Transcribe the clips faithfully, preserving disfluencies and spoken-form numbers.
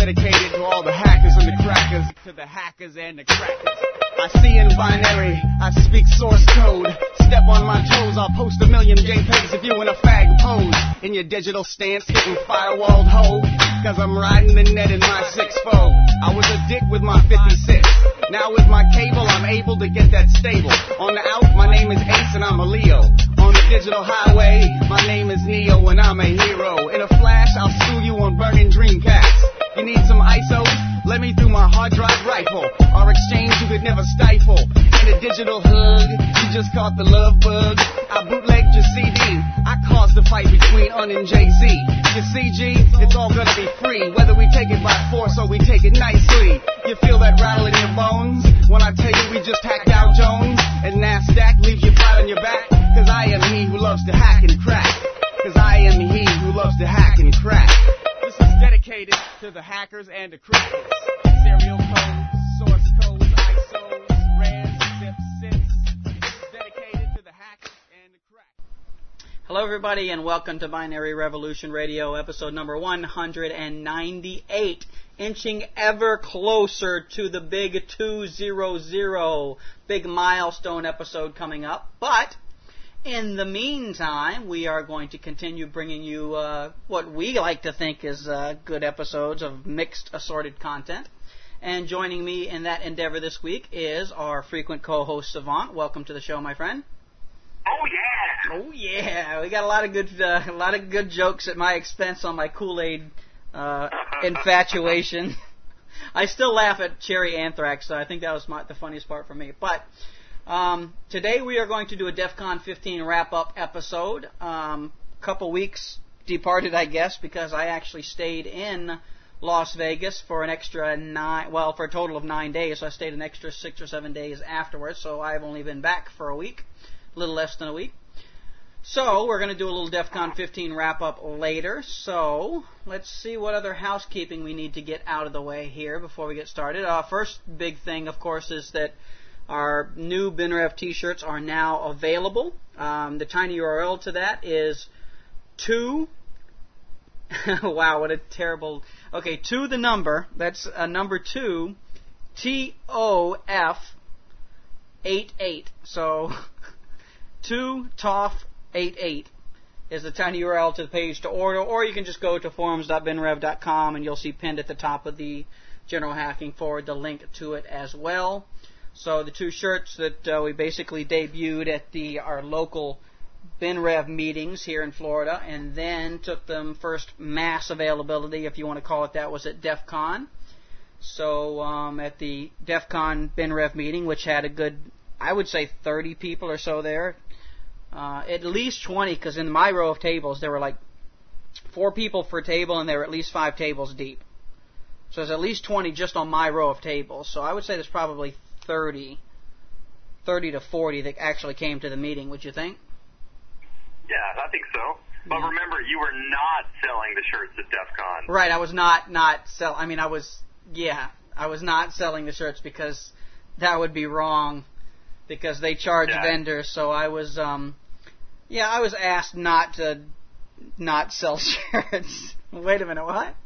dedicated to all the hackers and the crackers. To the hackers and the crackers. I see in binary, I speak source code. Step on my toes, I'll post a million JPEGs of you in a fag pose. In your digital stance, hitting firewalled hoe. Cause I'm riding the net in my six fold. I was a dick with my fifty-six. Now with my cable, I'm able to get that stable. On the out, my name is Ace and I'm a Leo. On the digital highway, my name is Neo and I'm a hero. In a flash, I'll sue you on burning Dreamcast. You need some I S Os? Let me through my hard drive rifle. Our exchange you could never stifle. In a digital hug, you just caught the love bug. I bootlegged your C D. I caused the fight between Un and Jay-Z. Your C G, it's all gonna be free. Whether we take it by force or we take it nicely. You feel that rattle in your bones when I tell you we just hacked Dow Jones and NASDAQ leaves you flat on your back. Cause I am he who loves to hack and crack. Cause I am he who loves to hack and crack. This is dedicated to the hackers and the crackers. Serial codes, source codes, I S Os, res, zip, zips. This is dedicated to the hackers and the crackers. Hello, everybody, and welcome to Binary Revolution Radio, episode number one hundred ninety-eight, inching ever closer to the big two hundred, big milestone episode coming up. But in the meantime, we are going to continue bringing you uh, what we like to think is uh, good episodes of mixed, assorted content. And joining me in that endeavor this week is our frequent co-host, Savant. Welcome to the show, my friend. Oh yeah! Oh yeah! We got a lot of good, uh, a lot of good jokes at my expense on my Kool-Aid uh, infatuation. I still laugh at Cherry Anthrax, so I think that was my, the funniest part for me. But Um, today we are going to do a DEF CON fifteen wrap-up episode. Um, couple weeks departed, I guess, because I actually stayed in Las Vegas for an extra nine, well, for a total of nine days. So I stayed an extra six or seven days afterwards. So I've only been back for a week, a little less than a week. So we're going to do a little DEF CON fifteen wrap-up later. So let's see what other housekeeping we need to get out of the way here before we get started. Uh, first big thing, of course, is that our new BinRev t-shirts are now available. Um, the tiny U R L to that is two. Wow, what a terrible. Okay, two the number. That's a number two. T O F eight eight. So two T O F eight eight is the tiny U R L to the page to order, or you can just go to forums dot bin rev dot com and you'll see pinned at the top of the General Hacking Forward the link to it as well. So the two shirts that uh, we basically debuted at the our local BinRev meetings here in Florida, and then took them first mass availability, if you want to call it that, was at DEF CON. So um, at the DEF CON BinRev meeting, which had a good, I would say, thirty people or so there, uh, at least twenty, because in my row of tables there were like four people per table, and they were at least five tables deep. So there's at least twenty just on my row of tables. So I would say there's probably thirty, thirty to forty that actually came to the meeting, would you think? Yeah, I think so. But yeah. Remember, you were not selling the shirts at DEF CON. Right, I was not, not sell. I mean, I was, yeah, I was not selling the shirts because that would be wrong, because they charge yeah. vendors, so I was, um, yeah, I was asked not to not sell shirts. Wait a minute, what?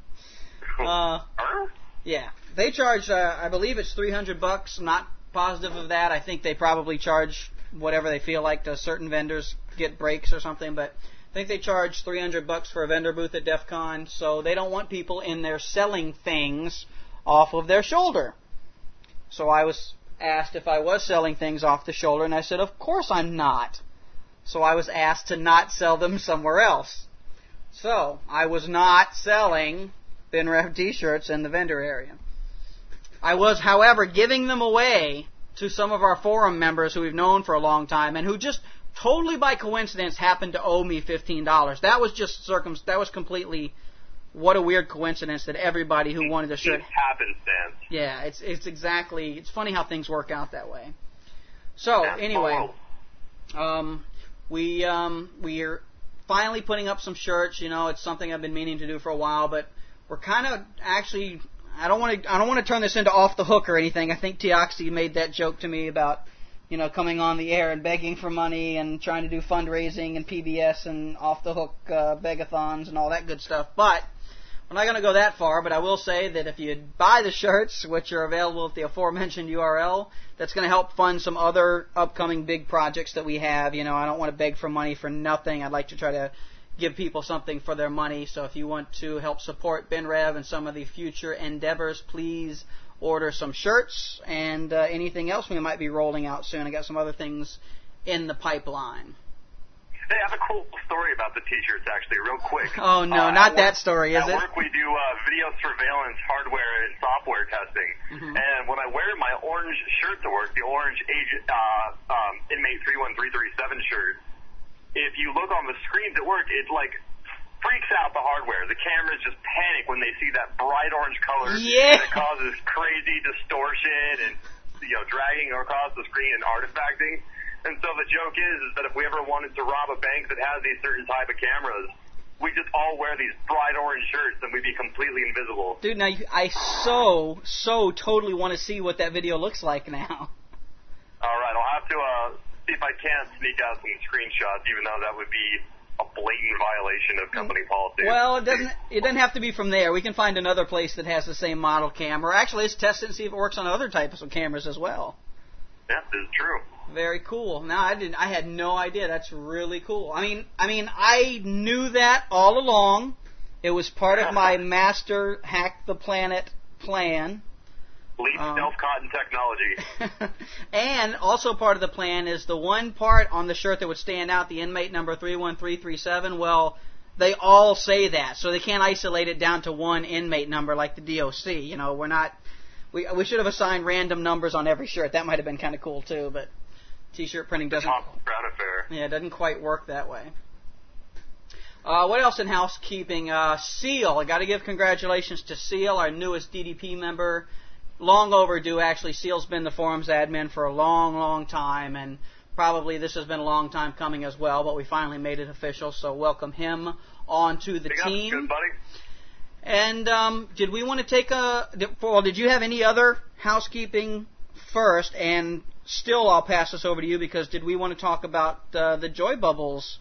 Uh, yeah. They charge, uh, I believe it's three hundred bucks. I'm not positive of that. I think they probably charge whatever they feel like to certain vendors, get breaks or something. But I think they charge three hundred bucks for a vendor booth at DEF CON. So they don't want people in there selling things off of their shoulder. So I was asked if I was selling things off the shoulder, and I said, of course I'm not. So I was asked to not sell them somewhere else. So I was not selling BinRev t-shirts in the vendor area. I was, however, giving them away to some of our forum members who we've known for a long time and who just totally by coincidence happened to owe me fifteen dollars. That was just circum. That was completely, what a weird coincidence that everybody who wanted a shirt. It's happenstance. Yeah, it's it's exactly. It's funny how things work out that way. So That's anyway, um, we um, we're finally putting up some shirts. You know, it's something I've been meaning to do for a while, but we're kind of actually. I don't want to. I don't want to turn this into off the hook or anything. I think Teoxy made that joke to me about, you know, coming on the air and begging for money and trying to do fundraising and P B S and off the hook uh, begathons and all that good stuff. But I'm not going to go that far, but I will say that if you buy the shirts, which are available at the aforementioned U R L, that's going to help fund some other upcoming big projects that we have. You know, I don't want to beg for money for nothing. I'd like to try to give people something for their money. So if you want to help support BenRev and some of the future endeavors, please order some shirts and uh, anything else we might be rolling out soon. I got some other things in the pipeline. Hey, I have a cool story about the T-shirts, actually, real quick. Oh, no, uh, not work, that story, is at it? At work, we do uh, video surveillance hardware and software testing. Mm-hmm. And when I wear my orange shirt to work, the orange agent, uh, um, inmate three one three three seven shirt, if you look on the screens at work, it, like, freaks out the hardware. The cameras just panic when they see that bright orange color. Yeah. And it causes crazy distortion and, you know, dragging across the screen and artifacting. And so the joke is, is that if we ever wanted to rob a bank that has these certain type of cameras, we just all wear these bright orange shirts and we'd be completely invisible. Dude, now you, I so, so totally want to see what that video looks like now. All right, I'll have to uh, see if I can sneak out some screenshots, even though that would be a blatant violation of company policy. Well, it doesn't. It doesn't have to be from there. We can find another place that has the same model camera. Actually, let's test it and see if it works on other types of cameras as well. Yeah, this is true. Very cool. Now I didn't. I had no idea. That's really cool. I mean, I mean, I knew that all along. It was part of my master hack the planet plan. Leap um, stealth cotton technology. And also part of the plan is the one part on the shirt that would stand out, the inmate number three one three three seven. Well, they all say that, so they can't isolate it down to one inmate number like the D O C. You know, we're not. We we should have assigned random numbers on every shirt. That might have been kind of cool too, but T-shirt printing doesn't. Yeah, it doesn't quite work that way. Uh, what else in housekeeping? Uh, Seal. I got to give congratulations to Seal, our newest D D P member. Long overdue, actually. Seal's been the forums admin for a long, long time, and probably this has been a long time coming as well, but we finally made it official, so welcome him onto the Big team. Up. Good, buddy. And um, did we want to take a... Well, did you have any other housekeeping first? And still, I'll pass this over to you, because did we want to talk about uh, the Joy Bubbles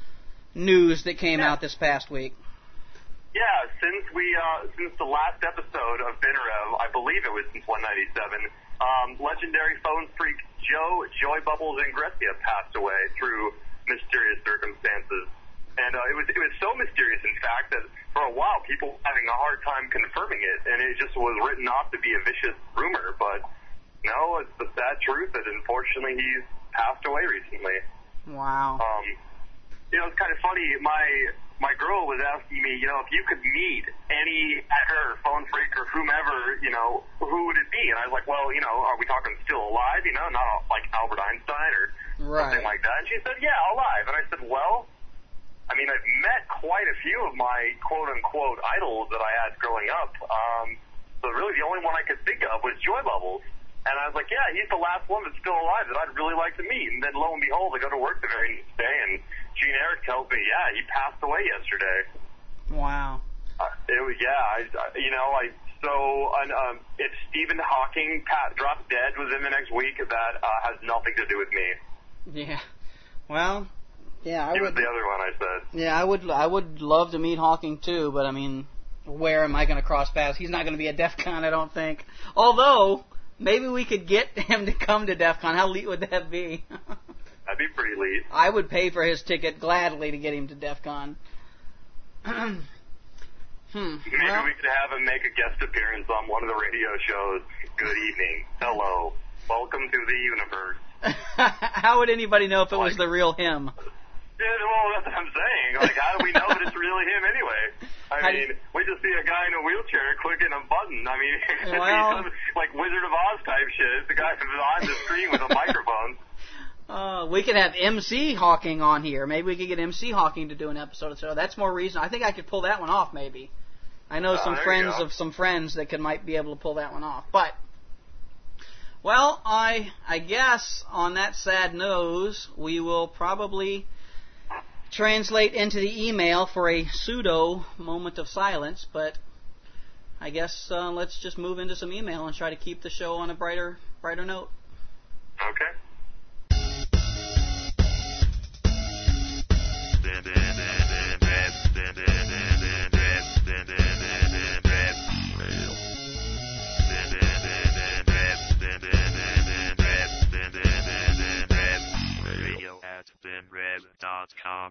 news that came yeah. out this past week? Yeah, since we uh, since the last episode of BenRev, I believe it was since one ninety-seven, um, legendary phone freak Joe Joy Bubbles Ingressia passed away through mysterious circumstances. And uh, it was it was so mysterious, in fact, that for a while people were having a hard time confirming it, and it just was written off to be a vicious rumor. But no, it's the sad truth that unfortunately he's passed away recently. Wow. Um, you know, it's kind of funny. My my girl was asking me, you know, if you could meet any hacker, phone freak, or whomever, you know, who would it be? And I was like, well, you know, are we talking still alive? You know, not like Albert Einstein or right. something like that. And she said, yeah, alive. And I said, well, I mean, I've met quite a few of my quote-unquote idols that I had growing up. Um, so really the only one I could think of was Joy Bubbles. And I was like, yeah, he's the last one that's still alive that I'd really like to meet. And then lo and behold, I go to work the very next day, and Gene Eric tells me, yeah, he passed away yesterday. Wow. Uh, it was, yeah, I, you know, I so um, if Stephen Hawking Pat, drops dead within the next week, that uh, has nothing to do with me. Yeah. Well, yeah, I he would. was the other one I said. Yeah, I would. I would love to meet Hawking too, but I mean, where am I going to cross paths? He's not going to be at DEF CON, I don't think. Although maybe we could get him to come to DEF CON. How neat would that be? That'd be pretty neat. I would pay for his ticket gladly to get him to DEF CON. hmm. Maybe well, we could have him make a guest appearance on one of the radio shows. Good evening. Hello. Welcome to the universe. How would anybody know if it was the real him? Yeah, well, that's what I'm saying. Like, how do we know that it's really him anyway? I How mean, we just see a guy in a wheelchair clicking a button. I mean, well, it's like Wizard of Oz type shit. It's the guy on the screen with a microphone. Uh, we could have M C Hawking on here. Maybe we could get M C Hawking to do an episode or so. That's more reason. I think I could pull that one off, maybe. I know Oh, some there you friends go. of some friends that could might be able to pull that one off. But, well, I I guess on that sad news, we will probably translate into the email for a pseudo moment of silence. But I guess uh, let's just move into some email and try to keep the show on a brighter brighter note. Okay. dot com.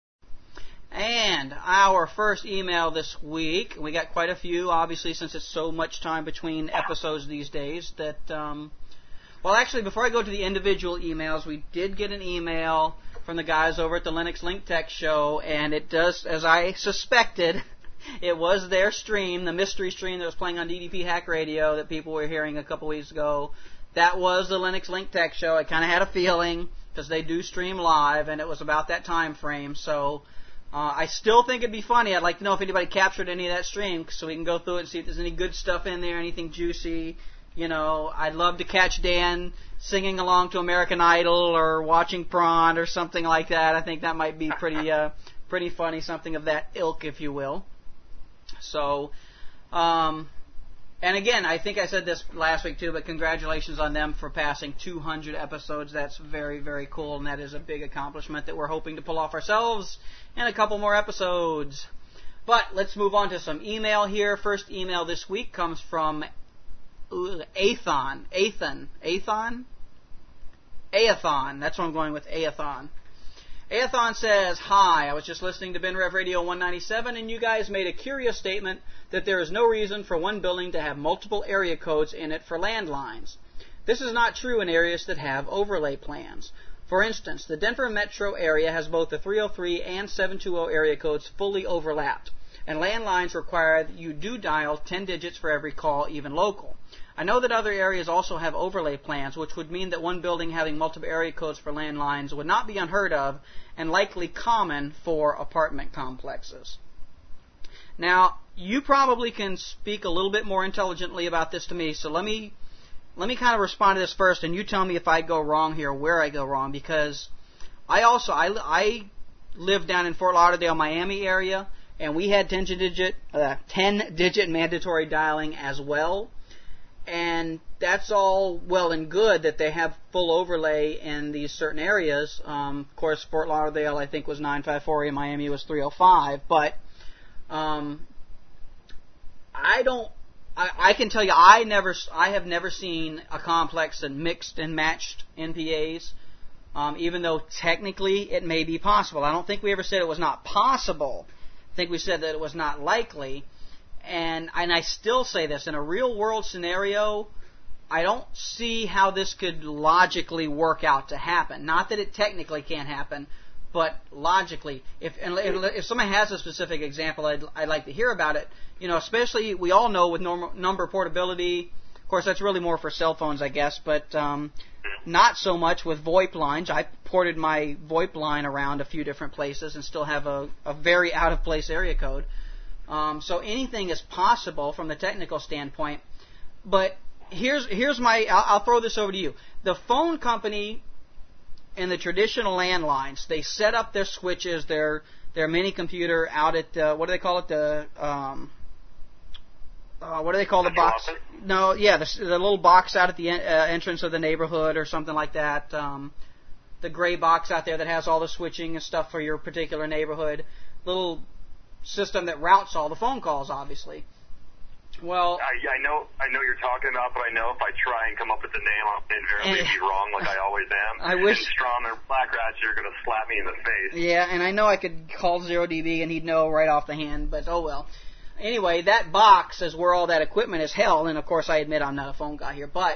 And our first email this week, we got quite a few, obviously, since it's so much time between episodes these days that, um, well, actually, before I go to the individual emails, we did get an email from the guys over at the Linux Link Tech show, and it does, as I suspected, it was their stream, the mystery stream that was playing on D D P Hack Radio that people were hearing a couple weeks ago. That was the Linux Link Tech show. I kind of had a feeling, because they do stream live, and it was about that time frame, so... Uh, I still think it'd be funny. I'd like to know if anybody captured any of that stream so we can go through it and see if there's any good stuff in there, anything juicy. You know, I'd love to catch Dan singing along to American Idol or watching Prawn or something like that. I think that might be pretty uh, pretty funny, something of that ilk, if you will. So, um, and again, I think I said this last week too, but congratulations on them for passing two hundred episodes. That's very, very cool, and that is a big accomplishment that we're hoping to pull off ourselves in a couple more episodes. But let's move on to some email here. First email this week comes from Athon. Athon. Athon? Athon. That's what I'm going with, Athon. Athon says, "Hi, I was just listening to BenRev Radio one ninety-seven, and you guys made a curious statement that there is no reason for one building to have multiple area codes in it for landlines. This is not true in areas that have overlay plans. For instance, the Denver metro area has both the three oh three and seven two zero area codes fully overlapped, and landlines require that you do dial ten digits for every call, even local. I know that other areas also have overlay plans, which would mean that one building having multiple area codes for landlines would not be unheard of and likely common for apartment complexes." Now, you probably can speak a little bit more intelligently about this to me, so let me let me kind of respond to this first, and you tell me if I go wrong here, where I go wrong, because I also I, I live down in Fort Lauderdale, Miami area, and we had ten digit uh, ten digit mandatory dialing as well. And that's all well and good that they have full overlay in these certain areas. Um, of course, Fort Lauderdale, I think, was nine five four, and Miami was three oh five. But um, I don't. I, I can tell you, I never. I have never seen a complex that mixed and matched N P As. Um, even though technically it may be possible. I don't think we ever said it was not possible. I think we said that it was not likely. And and I still say this, in a real-world scenario, I don't see how this could logically work out to happen. Not that it technically can't happen, but logically. If if somebody has a specific example, I'd, I'd like to hear about it. You know, especially, we all know with norm, number portability, of course, that's really more for cell phones, I guess, but um, not so much with VoIP lines. I ported my VoIP line around a few different places and still have a, a very out-of-place area code. Um, so anything is possible from the technical standpoint. But here's here's my I'll, I'll throw this over to you. The phone company and the traditional landlines, they set up their switches, their their mini computer out at uh, what do they call it? The um, uh, what do they call the box? No, yeah, the, the little box out at the en- uh, entrance of the neighborhood or something like that. Um, the gray box out there that has all the switching and stuff for your particular neighborhood. Little system that routes all the phone calls, obviously. Well, I, I know, I know you're talking about, but I know if I try and come up with the name, I'll invariably be wrong, like I always am. I wish. And Strom or Black Rats, you're going to slap me in the face. Yeah, and I know I could call zero D B and he'd know right off the hand, but oh well. Anyway, that box is where all that equipment is held, and of course, I admit I'm not a phone guy here, but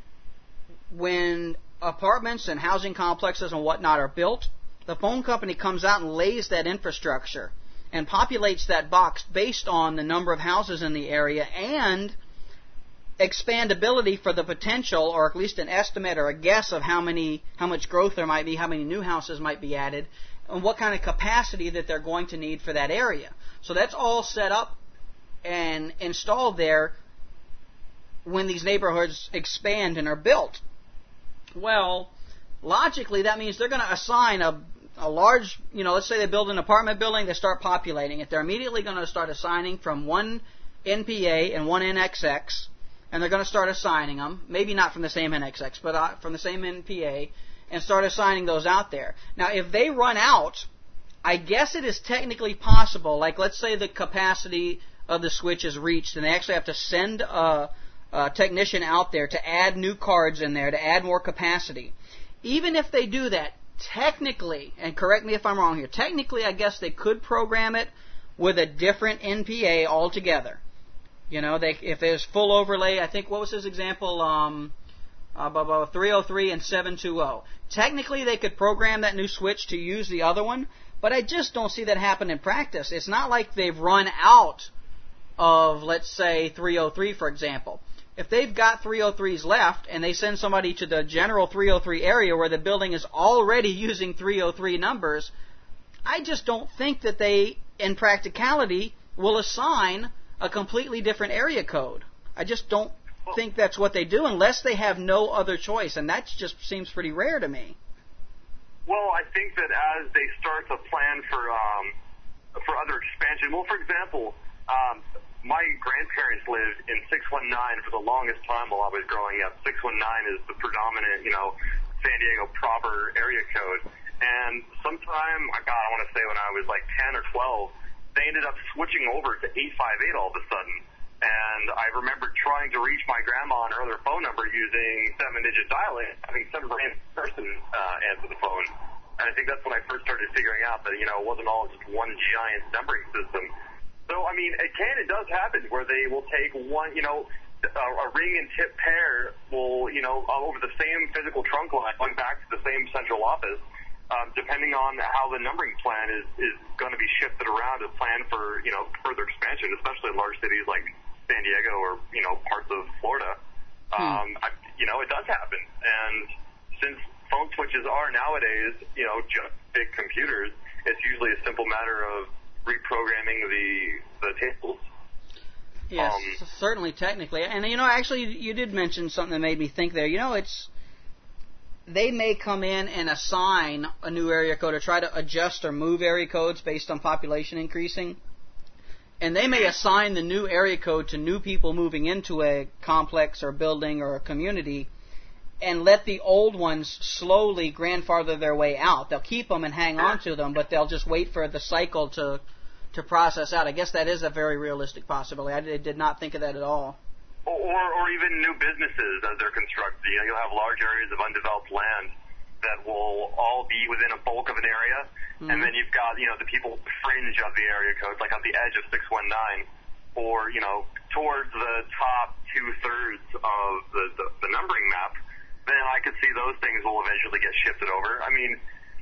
when apartments and housing complexes and whatnot are built, the phone company comes out and lays that infrastructure and populates that box based on the number of houses in the area and expandability for the potential, or at least an estimate or a guess of how many, how much growth there might be, how many new houses might be added, and what kind of capacity that they're going to need for that area. So that's all set up and installed there when these neighborhoods expand and are built. Well, logically, that means they're going to assign a a large, you know, let's say they build an apartment building, they start populating it. They're immediately going to start assigning from one N P A and one N X X, and they're going to start assigning them, maybe not from the same N X X, but uh, from the same N P A, and start assigning those out there. Now, if they run out, I guess it is technically possible, like let's say the capacity of the switch is reached, and they actually have to send a, a technician out there to add new cards in there, to add more capacity. Even if they do that, technically, and correct me if I'm wrong here, technically I guess they could program it with a different N P A altogether. You know, they if there's full overlay, I think, what was his example? Um, uh, three oh three and seven twenty. Technically, they could program that new switch to use the other one, but I just don't see that happen in practice. It's not like they've run out of, let's say, three oh three, for example. If they've got three oh threes left and they send somebody to the general three oh three area where the building is already using three oh three numbers, I just don't think that they, in practicality, will assign a completely different area code. I just don't think that's what they do unless they have no other choice, and that just seems pretty rare to me. Well, I think that as they start to plan for um, for other expansion, well, for example, um, my grandparents lived in six one nine for the longest time while I was growing up. six one nine is the predominant, you know, San Diego proper area code. And sometime, God, I want to say when I was like ten or twelve, they ended up switching over to eight five eight all of a sudden. And I remember trying to reach my grandma on her other phone number using seven-digit dial-in, having some random person uh, answer the phone. And I think that's when I first started figuring out that, you know, it wasn't all just one giant numbering system. So, I mean, it can, it does happen where they will take one, you know, a, a ring and tip pair will, you know, over the same physical trunk line, going back to the same central office. Um, depending on how the numbering plan is, is going to be shifted around to plan for, you know, further expansion, especially in large cities like San Diego or, you know, parts of Florida. Um, hmm. I, you know, it does happen. And since phone switches are nowadays, you know, just big computers, it's usually a simple matter of reprogramming the, the tables. Yes, um, certainly technically. And, you know, actually, you did mention something that made me think there. You know, it's... They may come in and assign a new area code or try to adjust or move area codes based on population increasing. And they may assign the new area code to new people moving into a complex or building or a community and let the old ones slowly grandfather their way out. They'll keep them and hang on to them, but they'll just wait for the cycle to to process out. I guess that is a very realistic possibility. I did not think of that at all. Or, or even new businesses as they're constructed. You know, you'll have large areas of undeveloped land that will all be within a bulk of an area, mm-hmm. and then you've got, you know, the people fringe of the area codes, like on the edge of six one nine, or, you know, towards the top two-thirds of the, the, the numbering map, then I could see those things will eventually get shifted over. I mean,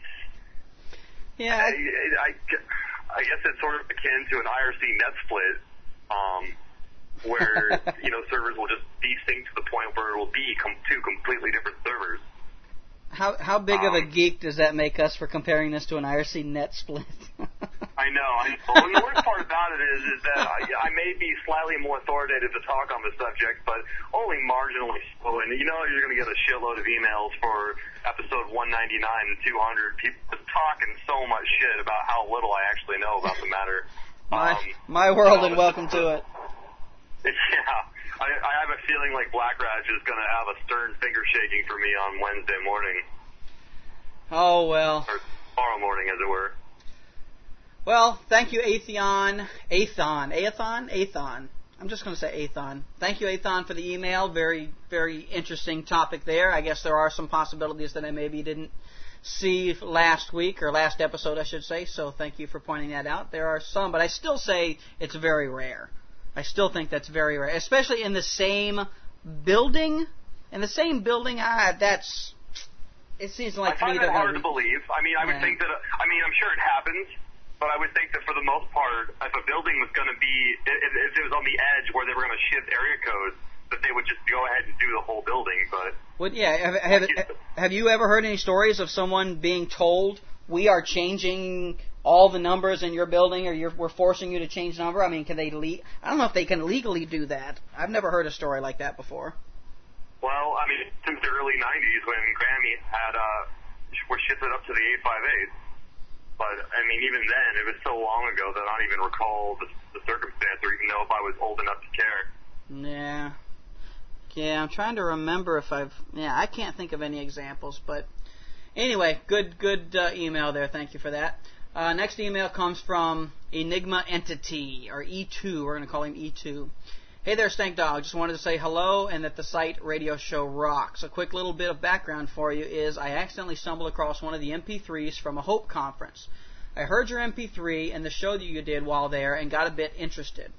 yeah, I, I, I guess it's sort of akin to an I R C net split, um, where, you know, servers will just desync to the point where it will be com- two completely different servers. How how big um, of a geek does that make us for comparing this to an I R C net split? I know. I know. And the worst part about it is, is that I, I may be slightly more authoritative to talk on the subject, but only marginally so. And you know you're going to get a shitload of emails for episode one ninety-nine and two hundred, people just talking so much shit about how little I actually know about the matter. My, um, my world, you know, and welcome to it. Yeah, I, I have a feeling like Black Raj is going to have a stern finger shaking for me on Wednesday morning. Oh, well. Or tomorrow morning, as it were. Well, thank you, Athon. Athon. Athon? Athon. I'm just going to say Athon. Thank you, Athon, for the email. Very, very interesting topic there. I guess there are some possibilities that I maybe didn't see last week, or last episode, I should say, so thank you for pointing that out. There are some, but I still say it's very rare. I still think that's very rare, especially in the same building. In the same building, ah, that's. It seems like I find to me that hard gonna, to believe. I mean, I would yeah. think that. I mean, I'm sure it happens, but I would think that for the most part, if a building was going to be, if, if it was on the edge where they were going to shift area codes, that they would just go ahead and do the whole building. But well, yeah, have, have, have you ever heard any stories of someone being told we are changing all the numbers in your building, or you're, we're forcing you to change number? I mean, can they? Le- I don't know if they can legally do that. I've never heard a story like that before. Well, I mean, since the early nineties when Grammy had uh, was shifted up to the eight five eight. But I mean, even then, it was so long ago that I don't even recall the, the circumstance, or even know if I was old enough to care. Yeah. Yeah, I'm trying to remember if I've. Yeah, I can't think of any examples, but anyway, good, good uh, email there. Thank you for that. Uh, next email comes from Enigma Entity, or E two. We're going to call him E two. Hey there, Stank Dog. Just wanted to say hello and that the site Radio Show rocks. A quick little bit of background for you is I accidentally stumbled across one of the M P threes from a Hope conference. I heard your M P three and the show that you did while there and got a bit interested.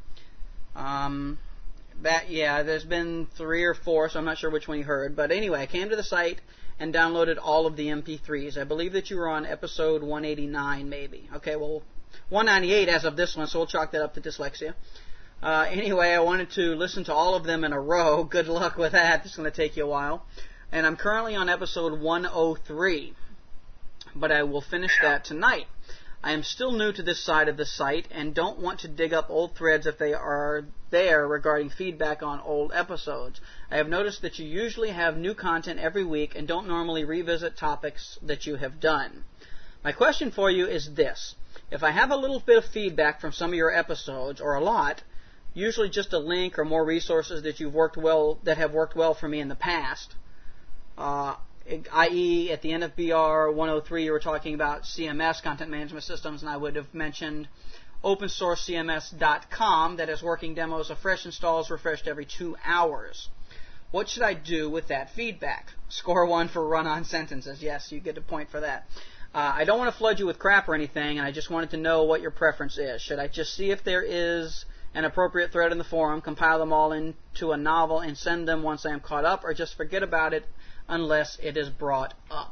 Um, that, yeah, there's been three or four, so I'm not sure which one you heard. But anyway, I came to the site and downloaded all of the M P threes. I believe that you were on episode one eighty-nine, maybe. Okay, well, one ninety-eight as of this one, so we'll chalk that up to dyslexia. Uh, anyway, I wanted to listen to all of them in a row. Good luck with that. It's going to take you a while. And I'm currently on episode one oh three, but I will finish that tonight. I am still new to this side of the site and don't want to dig up old threads if they are there regarding feedback on old episodes. I have noticed that you usually have new content every week and don't normally revisit topics that you have done. My question for you is this. If I have a little bit of feedback from some of your episodes, or a lot, usually just a link or more resources that you've worked well, that have worked well for me in the past, uh, that is, at the end of B R one oh three, you were talking about C M S, Content Management Systems, and I would have mentioned open source C M S dot com that has working demos of fresh installs refreshed every two hours. What should I do with that feedback? Score one for run-on sentences. Yes, you get a point for that. Uh, I don't want to flood you with crap or anything, and I just wanted to know what your preference is. Should I just see if there is an appropriate thread in the forum, compile them all into a novel, and send them once I am caught up, or just forget about it unless it is brought up?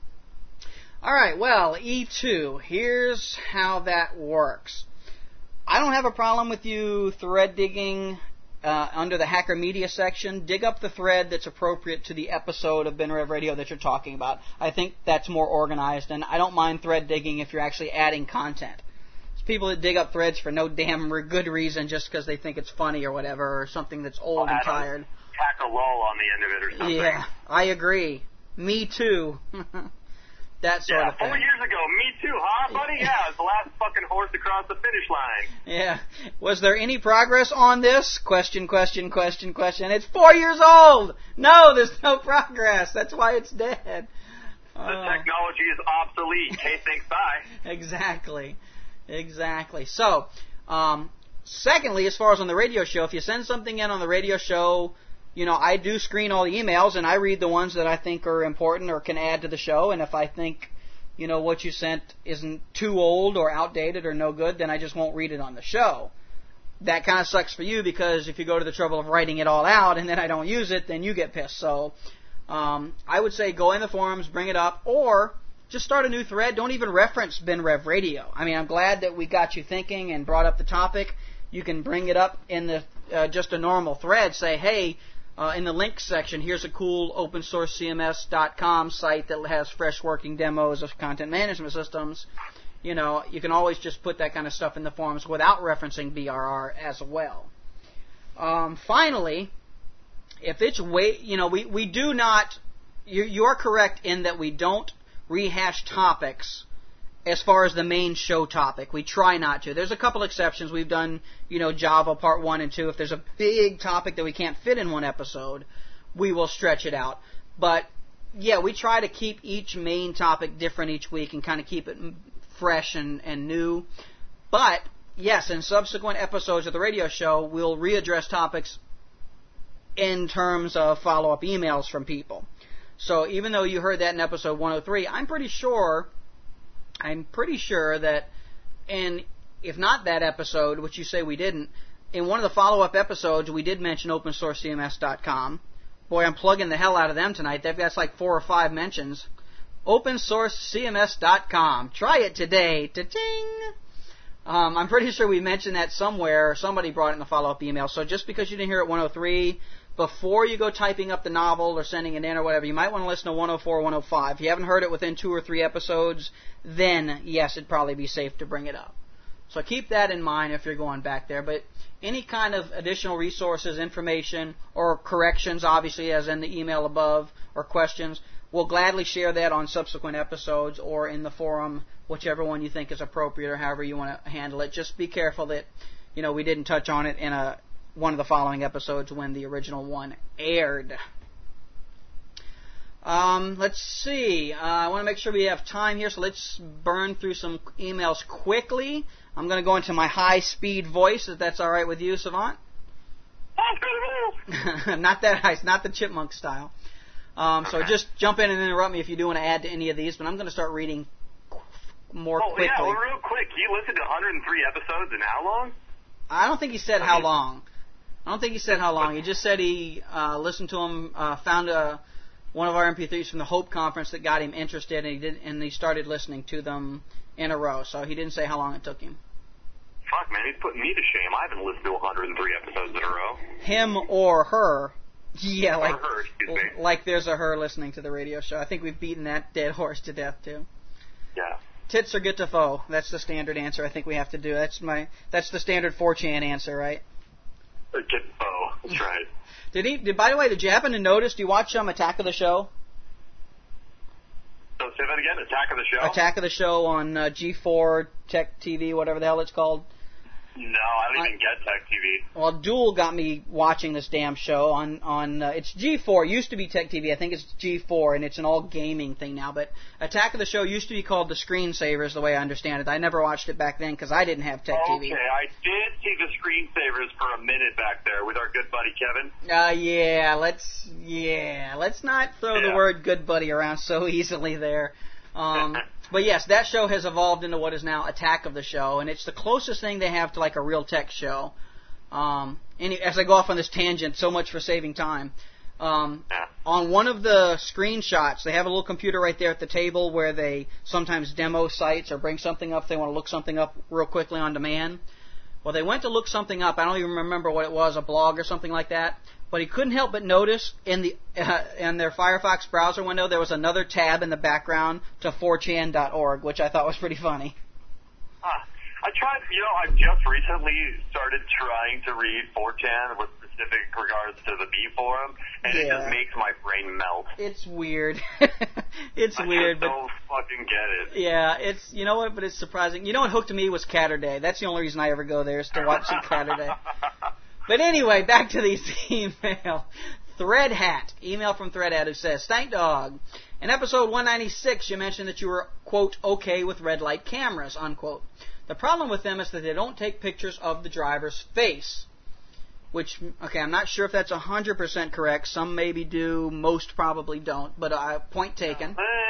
Alright, well, E two, here's how that works. I don't have a problem with you thread digging uh, under the Hacker Media section. Dig up the thread that's appropriate to the episode of BinRev Radio that you're talking about. I think that's more organized, and I don't mind thread digging if you're actually adding content. There's people that dig up threads for no damn good reason just because they think it's funny or whatever, or something that's old and tired. Tack a lull on the end of it or something. Yeah, I agree. Me too. That sort yeah, of thing. Four years ago, me too, huh, buddy? Yeah, it's the last fucking horse across the finish line. Yeah. Was there any progress on this? Question, question, question, question. It's four years old! No, there's no progress. That's why it's dead. The uh, technology is obsolete. Hey, thanks, bye. Exactly. Exactly. So, um, secondly, as far as on the radio show, if you send something in on the radio show, you know, I do screen all the emails, and I read the ones that I think are important or can add to the show, and if I think, you know, what you sent isn't too old or outdated or no good, then I just won't read it on the show. That kind of sucks for you, because if you go to the trouble of writing it all out and then I don't use it, then you get pissed. So, um, I would say go in the forums, bring it up, or just start a new thread. Don't even reference BinRev Radio. I mean, I'm glad that we got you thinking and brought up the topic. You can bring it up in the uh, just a normal thread. Say, hey, Uh, in the links section, here's a cool open source C M S dot com site that has fresh working demos of content management systems. You know, you can always just put that kind of stuff in the forums without referencing B R R as well. Um, finally, if it's way, you know, we, we do not, you, you're correct in that we don't rehash topics as far as the main show topic. We try not to. There's a couple exceptions. We've done, you know, Java Part one and two. If there's a big topic that we can't fit in one episode, we will stretch it out. But, yeah, we try to keep each main topic different each week and kind of keep it fresh and, and new. But, yes, in subsequent episodes of the radio show, we'll readdress topics in terms of follow-up emails from people. So even though you heard that in episode one oh three, I'm pretty sure... I'm pretty sure that in, if not that episode, which you say we didn't, in one of the follow-up episodes we did mention open source C M S dot com. Boy, I'm plugging the hell out of them tonight. They've got like four or five mentions. open source C M S dot com. Try it today. Ta-ting! Um, I'm pretty sure we mentioned that somewhere. Somebody brought it in the follow-up email. So just because you didn't hear it at one oh three, before you go typing up the novel or sending it in or whatever, you might want to listen to one oh four or one oh five. If you haven't heard it within two or three episodes, then, yes, it'd probably be safe to bring it up. So keep that in mind if you're going back there. But any kind of additional resources, information, or corrections, obviously, as in the email above, or questions, we'll gladly share that on subsequent episodes or in the forum, whichever one you think is appropriate or however you want to handle it. Just be careful that, you know, we didn't touch on it in a one of the following episodes when the original one aired. Um, let's see. Uh, I want to make sure we have time here, so let's burn through some emails quickly. I'm going to go into my high-speed voice, if that's all right with you, Savant. Not that high, not the chipmunk style. Um, so okay. just jump in and interrupt me if you do want to add to any of these, but I'm going to start reading more oh, quickly. yeah, well, real quick, you listened to one hundred three episodes in how long? I don't think he said I how mean, long. I don't think he said how long. He just said he uh, listened to him, uh, found a, one of our M P threes from the Hope Conference that got him interested, and he did, and he started listening to them in a row. So he didn't say how long it took him. Fuck, man, he's putting me to shame. I haven't listened to one hundred three episodes in a row. Him or her. Yeah, like, or her, excuse me. like there's a her listening to the radio show. I think we've beaten that dead horse to death, too. Yeah. Tits or get to foe. That's the standard answer I think we have to do. That's my. That's the standard four chan answer, right? Get to foe. That's right. Did he? Did by the way, did you happen to notice? Do you watch um, Attack of the Show? So say that again. Attack of the Show. Attack of the Show on uh, G four Tech T V, whatever the hell it's called. No, I don't I, even get Tech T V. Well, Duel got me watching this damn show on on. Uh, it's G four. It used to be Tech T V. I think it's G four, and it's an all gaming thing now. But Attack of the Show used to be called the Screensavers, the way I understand it. I never watched it back then because I didn't have Tech okay, T V. Okay, I did see the Screensavers for a minute back there with our good buddy Kevin. Uh, yeah, let's yeah, let's not throw yeah. the word good buddy around so easily there. Um, but yes, that show has evolved into what is now Attack of the Show, and it's the closest thing they have to like a real tech show. Um, any, as I go off on this tangent, so much for saving time. Um, yeah. On one of the screenshots, they have a little computer right there at the table where they sometimes demo sites or bring something up if they want to look something up real quickly on demand. Well, they went to look something up. I don't even remember what it was, a blog or something like that. But he couldn't help but notice in the uh, in their Firefox browser window there was another tab in the background to four chan dot org, which I thought was pretty funny. Huh. I tried, you know, I've just recently started trying to read four chan with specific regards to the B forum, and yeah. it just makes my brain melt. It's weird. it's I weird, just but don't fucking get it. yeah, it's you know what, but it's surprising. You know what hooked me was Catterday. That's the only reason I ever go there is to watch some Catterday. But anyway, back to these email. Threadhat, email from Threadhat who says, Stank Dog, in episode one ninety-six you mentioned that you were, quote, okay with red light cameras, unquote. The problem with them is that they don't take pictures of the driver's face. Which, okay, I'm not sure if that's one hundred percent correct. Some maybe do, most probably don't. But uh, point taken.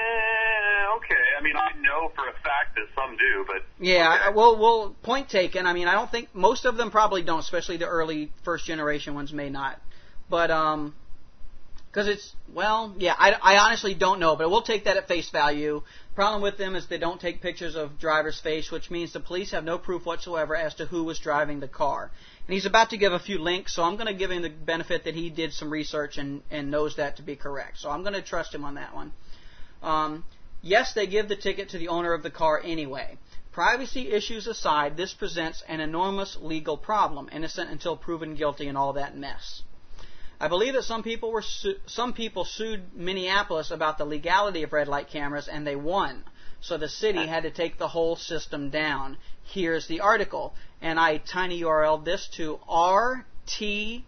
Uh, okay, I mean, I know for a fact that some do, but... Yeah, okay. well, well, point taken. I mean, I don't think, most of them probably don't, especially the early first generation ones may not. But, um, because it's, well, yeah, I, I honestly don't know, but we'll take that at face value. Problem with them is they don't take pictures of driver's face, which means the police have no proof whatsoever as to who was driving the car. And he's about to give a few links, so I'm going to give him the benefit that he did some research and, and knows that to be correct. So I'm going to trust him on that one. Um, yes, they give the ticket to the owner of the car anyway. Privacy issues aside, this presents an enormous legal problem, innocent until proven guilty and all that mess. I believe that some people were su- some people sued Minneapolis about the legality of red light cameras, and they won. So the city had to take the whole system down. Here's the article, and I tiny U R L'd this to R T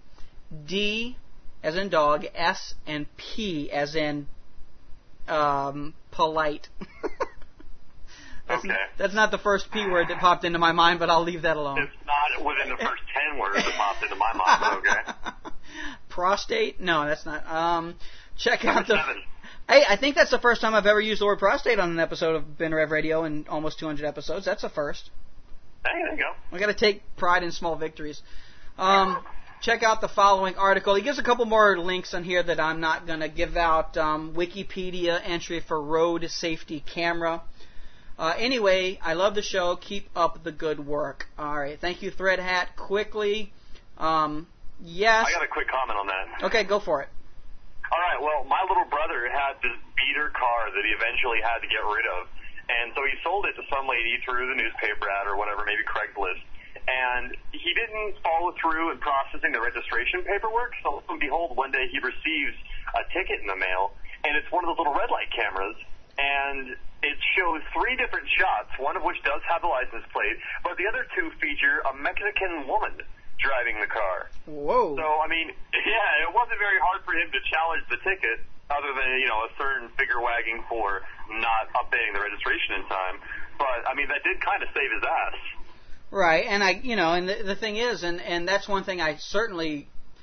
D as in dog, S and P as in um, polite. That's, okay. n- that's not the first P word that popped into my mind, but I'll leave that alone. It's not within the first ten words that popped into my mind, but okay. Prostate? No, that's not. Um, check out the... Seven. Hey, I think that's the first time I've ever used the word prostate on an episode of Ben Rev Radio in almost two hundred episodes. That's a first. Hey, there you go. I got to take pride in small victories. Um, check out the following article. He gives a couple more links on here that I'm not going to give out. Um, Wikipedia entry for road safety camera. Uh, anyway, I love the show. Keep up the good work. All right. Thank you, Threadhat. Quickly, um, yes. I got a quick comment on that. Okay, go for it. All right, well, my little brother had this beater car that he eventually had to get rid of. And so he sold it to some lady through the newspaper ad or whatever, maybe Craigslist. And he didn't follow through in processing the registration paperwork. So, lo and behold, one day he receives a ticket in the mail, and it's one of those little red light cameras. And it shows three different shots, one of which does have the license plate, but the other two feature a Mexican woman driving the car. Whoa. So, I mean, yeah, it wasn't very hard for him to challenge the ticket, other than, you know, a certain finger wagging for not updating the registration in time. But, I mean, that did kind of save his ass. Right, and I, you know, and the, the thing is, and, and that's one thing I certainly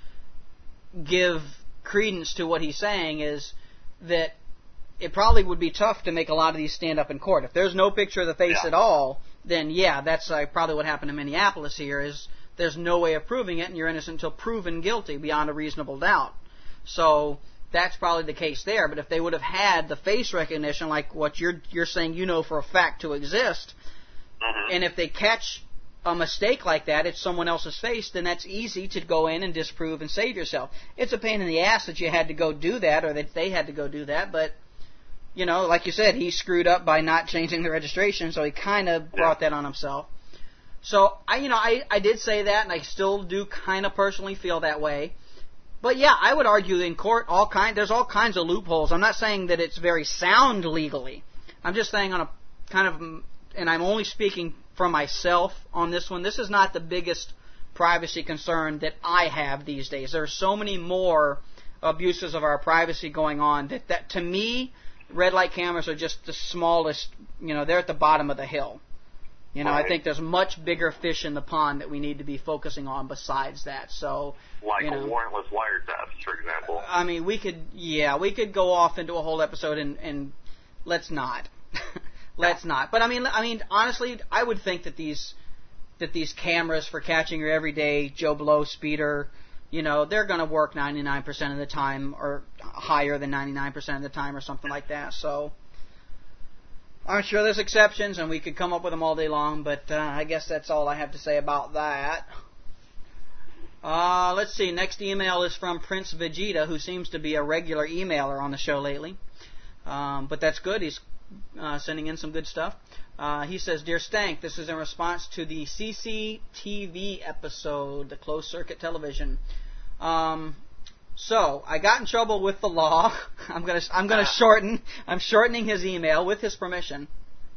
give credence to what he's saying is that it probably would be tough to make a lot of these stand up in court. If there's no picture of the face yeah. at all, then yeah, that's uh, probably what happened in Minneapolis here is there's no way of proving it and you're innocent until proven guilty beyond a reasonable doubt. So that's probably the case there. But if they would have had the face recognition like what you're you're saying you know for a fact to exist, mm-hmm. and if they catch a mistake like that, it's someone else's face, then that's easy to go in and disprove and save yourself. It's a pain in the ass that you had to go do that or that they had to go do that, but you know, like you said, he screwed up by not changing the registration, so he kind of brought that on himself. So, I, you know, I, I did say that, and I still do kind of personally feel that way. But yeah, I would argue in court, all kind, there's all kinds of loopholes. I'm not saying that it's very sound legally. I'm just saying on a kind of, and I'm only speaking for myself on this one. This is not the biggest privacy concern that I have these days. There are so many more abuses of our privacy going on that, that to me, red light cameras are just the smallest, you know, they're at the bottom of the hill. You know, right. I think there's much bigger fish in the pond that we need to be focusing on besides that. So, like you know, warrantless wiretaps, for example. I mean, we could, yeah, we could go off into a whole episode and, and let's not. let's not. But I mean, I mean, honestly, I would think that these, that these cameras for catching your everyday Joe Blow speeder, you know, they're going to work ninety-nine percent of the time or higher than ninety-nine percent of the time or something like that. So I'm sure there's exceptions, and we could come up with them all day long, but uh, I guess that's all I have to say about that. Uh, let's see. Next email is from Prince Vegeta, who seems to be a regular emailer on the show lately. Um, but that's good. He's uh, sending in some good stuff. Uh, he says, Dear Stank, this is in response to the C C T V episode, the closed circuit television. Um, so, I got in trouble with the law. I'm gonna, I'm gonna shorten, I'm shortening his email with his permission.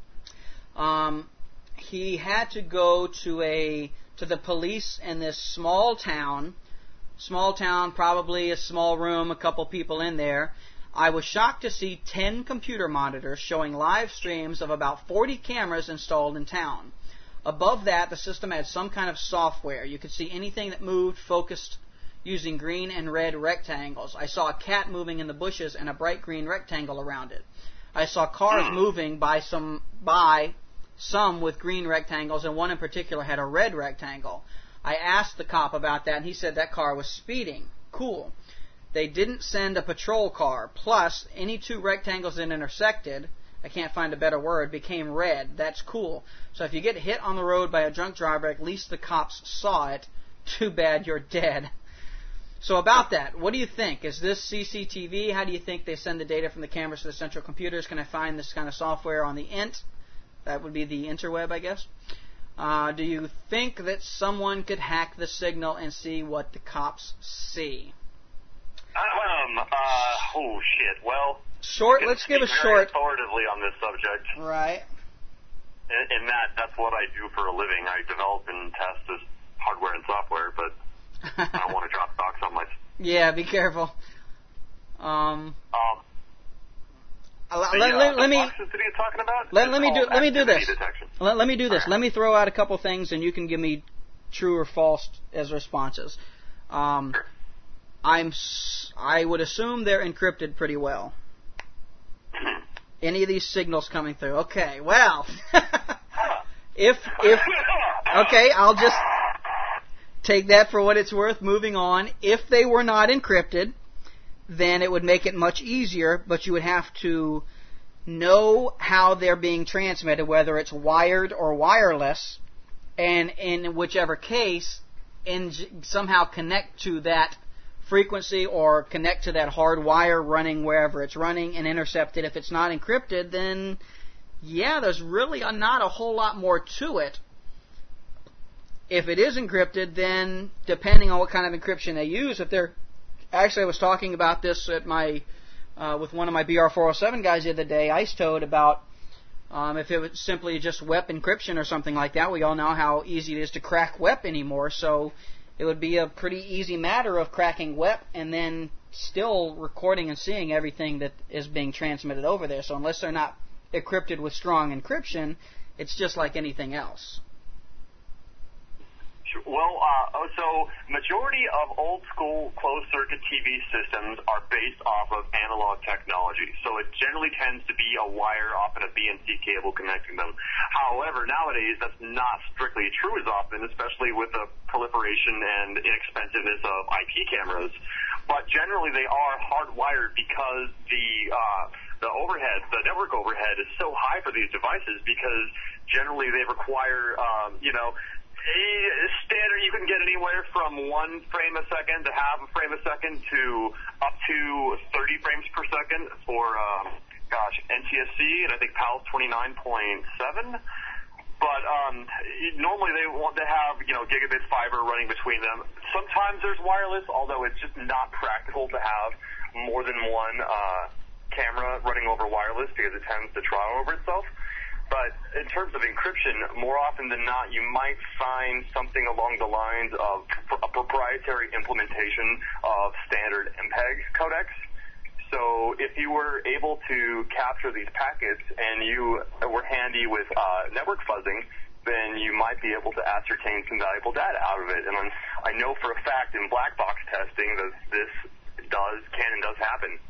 Um, he had to go to a, to the police in this small town, small town, probably a small room, a couple people in there. I was shocked to see ten computer monitors showing live streams of about forty cameras installed in town. Above that, the system had some kind of software. You could see anything that moved, focused using green and red rectangles. I saw a cat moving in the bushes and a bright green rectangle around it. I saw cars moving by some by some with green rectangles, and one in particular had a red rectangle. I asked the cop about that, and he said that car was speeding. Cool. They didn't send a patrol car. Plus, any two rectangles that intersected, I can't find a better word, became red. That's cool. So if you get hit on the road by a drunk driver, at least the cops saw it. Too bad you're dead. So about that, what do you think? Is this C C T V? How do you think they send the data from the cameras to the central computers? Can I find this kind of software on the int? That would be the interweb, I guess. Uh, do you think that someone could hack the signal and see what the cops see? Um, uh, oh shit, well... Short, let's give a short... authoritatively on this subject. Right. In, in that, that's what I do for a living. I develop and test this hardware and software, but I don't want to drop stocks on my... Yeah, be careful. Um... Um... Let, the, let, uh, let, the let me boxes that he's talking about let, let me do let me do this. Let, let me do this. Right. Let me throw out a couple things, and you can give me true or false as responses. Um, sure. I'm I would assume they're encrypted pretty well. Any of these signals coming through? Okay. Well, if if okay, I'll just take that for what it's worth. Moving on. If they were not encrypted, then it would make it much easier, but you would have to know how they're being transmitted, whether it's wired or wireless, and in whichever case, in, somehow connect to that frequency or connect to that hard wire running wherever it's running and intercept it. If it's not encrypted, then yeah, there's really a, not a whole lot more to it. If it is encrypted, then depending on what kind of encryption they use, if they're Actually, I was talking about this at my uh, with one of my B R four oh seven guys the other day, Ice Toad, about um, if it was simply just W E P encryption or something like that. We all know how easy it is to crack W E P anymore, so it would be a pretty easy matter of cracking W E P and then still recording and seeing everything that is being transmitted over there. So unless they're not encrypted with strong encryption, it's just like anything else. Well, Well, uh, so majority of old school closed circuit T V systems are based off of analog technology. So it generally tends to be a wire off in a B N C cable connecting them. However, nowadays that's not strictly true as often, especially with the proliferation and inexpensiveness of I P cameras. But generally they are hardwired because the uh, the overhead, the network overhead is so high for these devices because generally they require, um, you know, standard, you can get anywhere from one frame a second to half a frame a second to up to thirty frames per second for, um, gosh, N T S C and I think PAL's twenty-nine point seven. But um, normally they want to have, you know, gigabit fiber running between them. Sometimes there's wireless, although it's just not practical to have more than one uh, camera running over wireless because it tends to throttle over itself. But in terms of encryption, more often than not, you might find something along the lines of a proprietary implementation of standard M P E G codecs. So if you were able to capture these packets and you were handy with uh, network fuzzing, then you might be able to ascertain some valuable data out of it. And I'm, I know for a fact in black box testing that this does, can and does happen.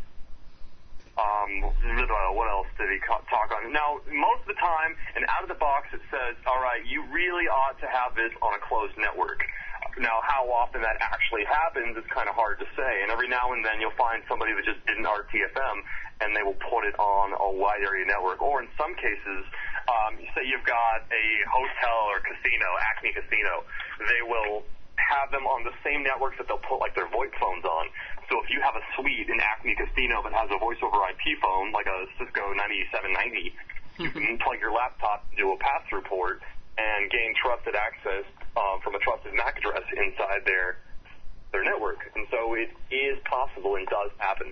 Um, what else did he talk on? Now, most of the time, and out of the box, it says, all right, you really ought to have this on a closed network. Now, how often that actually happens is kind of hard to say, and every now and then you'll find somebody that just didn't R T F M, and they will put it on a wide area network. Or in some cases, um, say you've got a hotel or casino, Acme Casino, they will have them on the same networks that they'll put like their VoIP phones on. So if you have a suite in Acme Casino that has a voice over I P phone, like a Cisco ninety-seven ninety, you can plug your laptop into a pass-through port and gain trusted access um, from a trusted M A C address inside their their network. And so it is possible and does happen.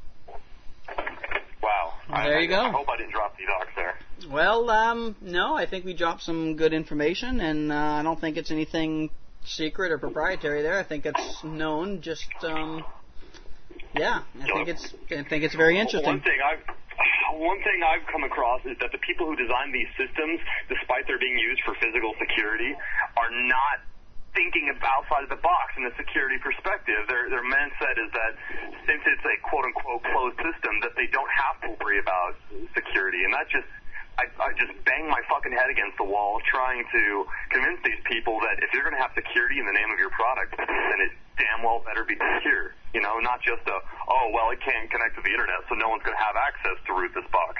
Wow. There I, you go. I hope I didn't drop the docs there. Well, um, no, I think we dropped some good information, and uh, I don't think it's anything secret or proprietary there. I think it's known. Just, um, yeah, I think it's I think it's very interesting. One thing I've one thing I've come across is that the people who design these systems, despite their being used for physical security, are not thinking outside of the box in the security perspective. Their their mindset is that since it's a quote-unquote closed system, that they don't have to worry about security. And that just, I, I just bang my fucking head against the wall trying to convince these people that if you're going to have security in the name of your product, then it damn well better be secure. You know, not just a, oh, well, it can't connect to the internet, so no one's going to have access to root this box.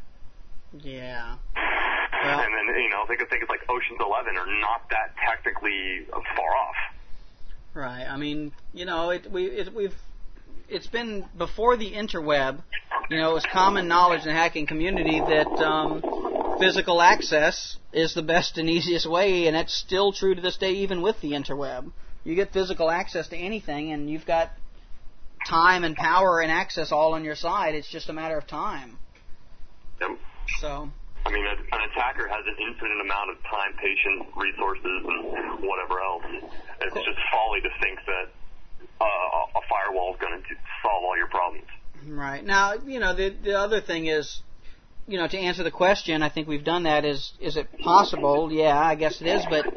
Yeah. Well, and then, you know, they could think it's like Ocean's Eleven or not that technically far off. Right. I mean, you know, it, we, it, we've, it's been before the interweb, you know, it was common knowledge in the hacking community that um, physical access is the best and easiest way, and that's still true to this day even with the interweb. You get physical access to anything, and you've got time and power and access all on your side. It's just a matter of time. Yep. So, I mean, an attacker has an infinite amount of time, patience, resources, and whatever else. It's just folly to think that uh, a firewall is going to solve all your problems. Right. Now, you know, the the other thing is, you know, to answer the question, I think we've done that. Is is it possible? Yeah, I guess it is. But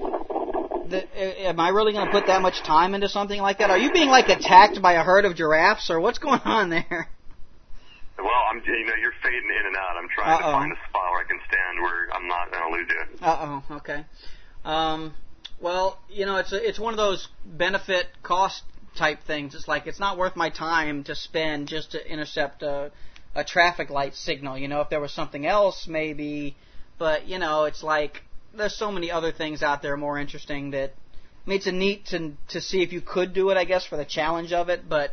the, am I really going to put that much time into something like that? Are you being like attacked by a herd of giraffes, or what's going on there? Well, I'm, you know, you're fading in and out. I'm trying Uh-oh. to find a spot where I can stand where I'm not going to lose you. Uh-oh, okay. Um, well, you know, it's a, it's one of those benefit cost type things. It's like it's not worth my time to spend just to intercept a, a traffic light signal. You know, if there was something else, maybe. But, you know, it's like there's so many other things out there more interesting that, I mean, it's a neat to, to see if you could do it, I guess, for the challenge of it, but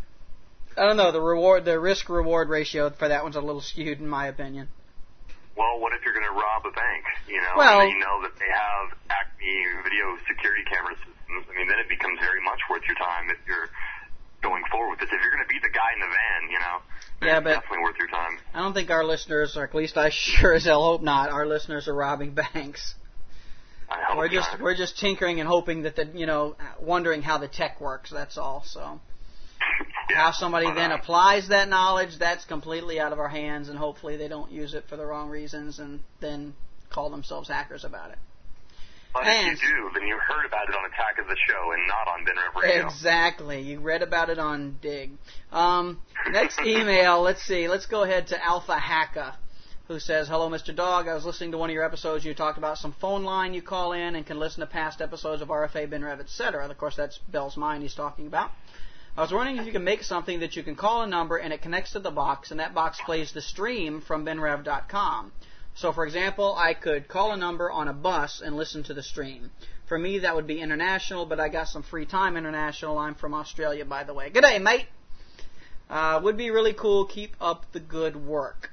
I don't know, the reward, the risk-reward ratio for that one's a little skewed, in my opinion. Well, what if you're going to rob a bank, you know, Well, and you know that they have Acme video security camera systems? I mean, then it becomes very much worth your time if you're going forward with this. If you're going to be the guy in the van, you know, then yeah, it's but definitely worth your time. I don't think our listeners, or at least I sure as hell hope not, our listeners are robbing banks. I hope We're just not. we're just tinkering and hoping that the, you know, wondering how the tech works, that's all, so. Yeah, How somebody why then not? applies that knowledge, that's completely out of our hands, and hopefully they don't use it for the wrong reasons and then call themselves hackers about it. But and if you do, then you heard about it on Attack of the Show and not on BinRev Radio. Exactly. You read about it on Dig. Um, next email, let's see. Let's go ahead to Alpha Hacka, who says, hello, Mister Dog. I was listening to one of your episodes. You talked about some phone line you call in and can listen to past episodes of R F A, BinRev, et cetera. Of course, that's Bell's Mind he's talking about. I was wondering if you can make something that you can call a number and it connects to the box, and that box plays the stream from bin rev dot com. So, for example, I could call a number on a bus and listen to the stream. For me, that would be international, but I got some free time international. I'm from Australia, by the way. Good day, mate. Uh, would be really cool. Keep up the good work.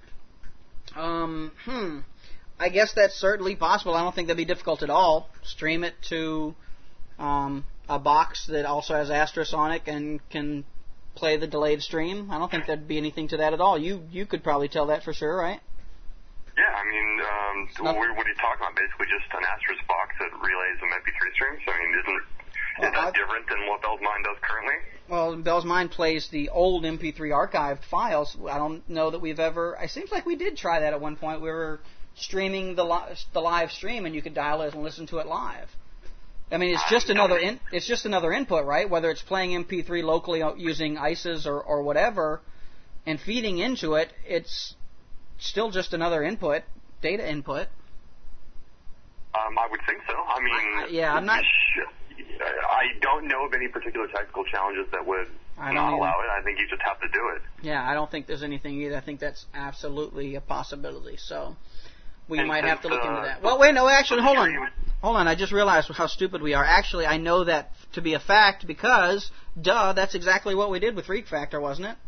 Um, hmm. I guess that's certainly possible. I don't think that'd be difficult at all. Stream it to um, a box that also has Asterisk on it and can play the delayed stream. I don't think there'd be anything to that at all. You you could probably tell that for sure, right? Yeah, I mean, um, what, what are you talking about? Basically just an Asterisk box that relays an M P three streams? I mean, isn't is well, that I, different than what Bell's Mind does currently? Well, Bell's Mind plays the old M P three archived files. I don't know that we've ever... It seems like we did try that at one point. We were streaming the, li- the live stream, and you could dial it and listen to it live. I mean, it's just another in, it's just another input, right? Whether it's playing M P three locally using I C Es or, or whatever, and feeding into it, it's still just another input, data input. Um, I would think so. I mean, I, yeah, I'm not. I don't know of any particular technical challenges that would not allow it. I think you just have to do it. Yeah, I don't think there's anything either. I think that's absolutely a possibility. So we and might since, have to look uh, into that. Well, wait, no, actually, hold on. Hold on, I just realized how stupid we are. Actually, I know that to be a fact because, duh, that's exactly what we did with Freak Factor, wasn't it?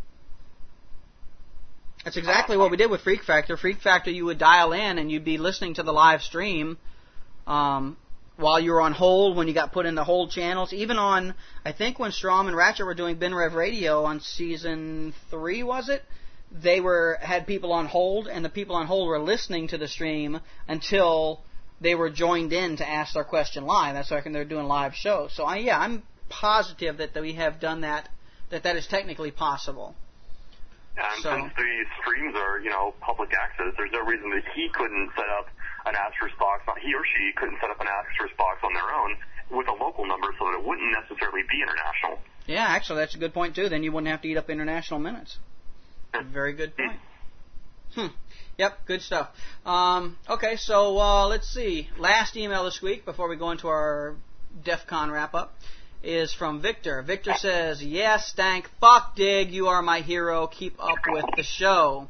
That's exactly what we did with Freak Factor. Freak Factor, you would dial in and you'd be listening to the live stream um, while you were on hold, when you got put in the hold channels. Even on, I think when Strom and Ratchet were doing BinRev Radio on season three, was it? They were had people on hold, and the people on hold were listening to the stream until they were joined in to ask their question live. That's why they're doing live shows. So, I, yeah, I'm positive that, that we have done that, that that is technically possible. And so, since these streams are, you know, public access, there's no reason that he couldn't set up an Asterisk box, he or she couldn't set up an Asterisk box on their own with a local number so that it wouldn't necessarily be international. Yeah, actually, that's a good point, too. Then you wouldn't have to eat up international minutes. Very good point. Hmm. Yep, good stuff. Um, okay, so uh, let's see. Last email this week before we go into our DEF CON wrap-up is from Victor. Victor says, yes, Stank, fuck Dig, you are my hero, keep up with the show.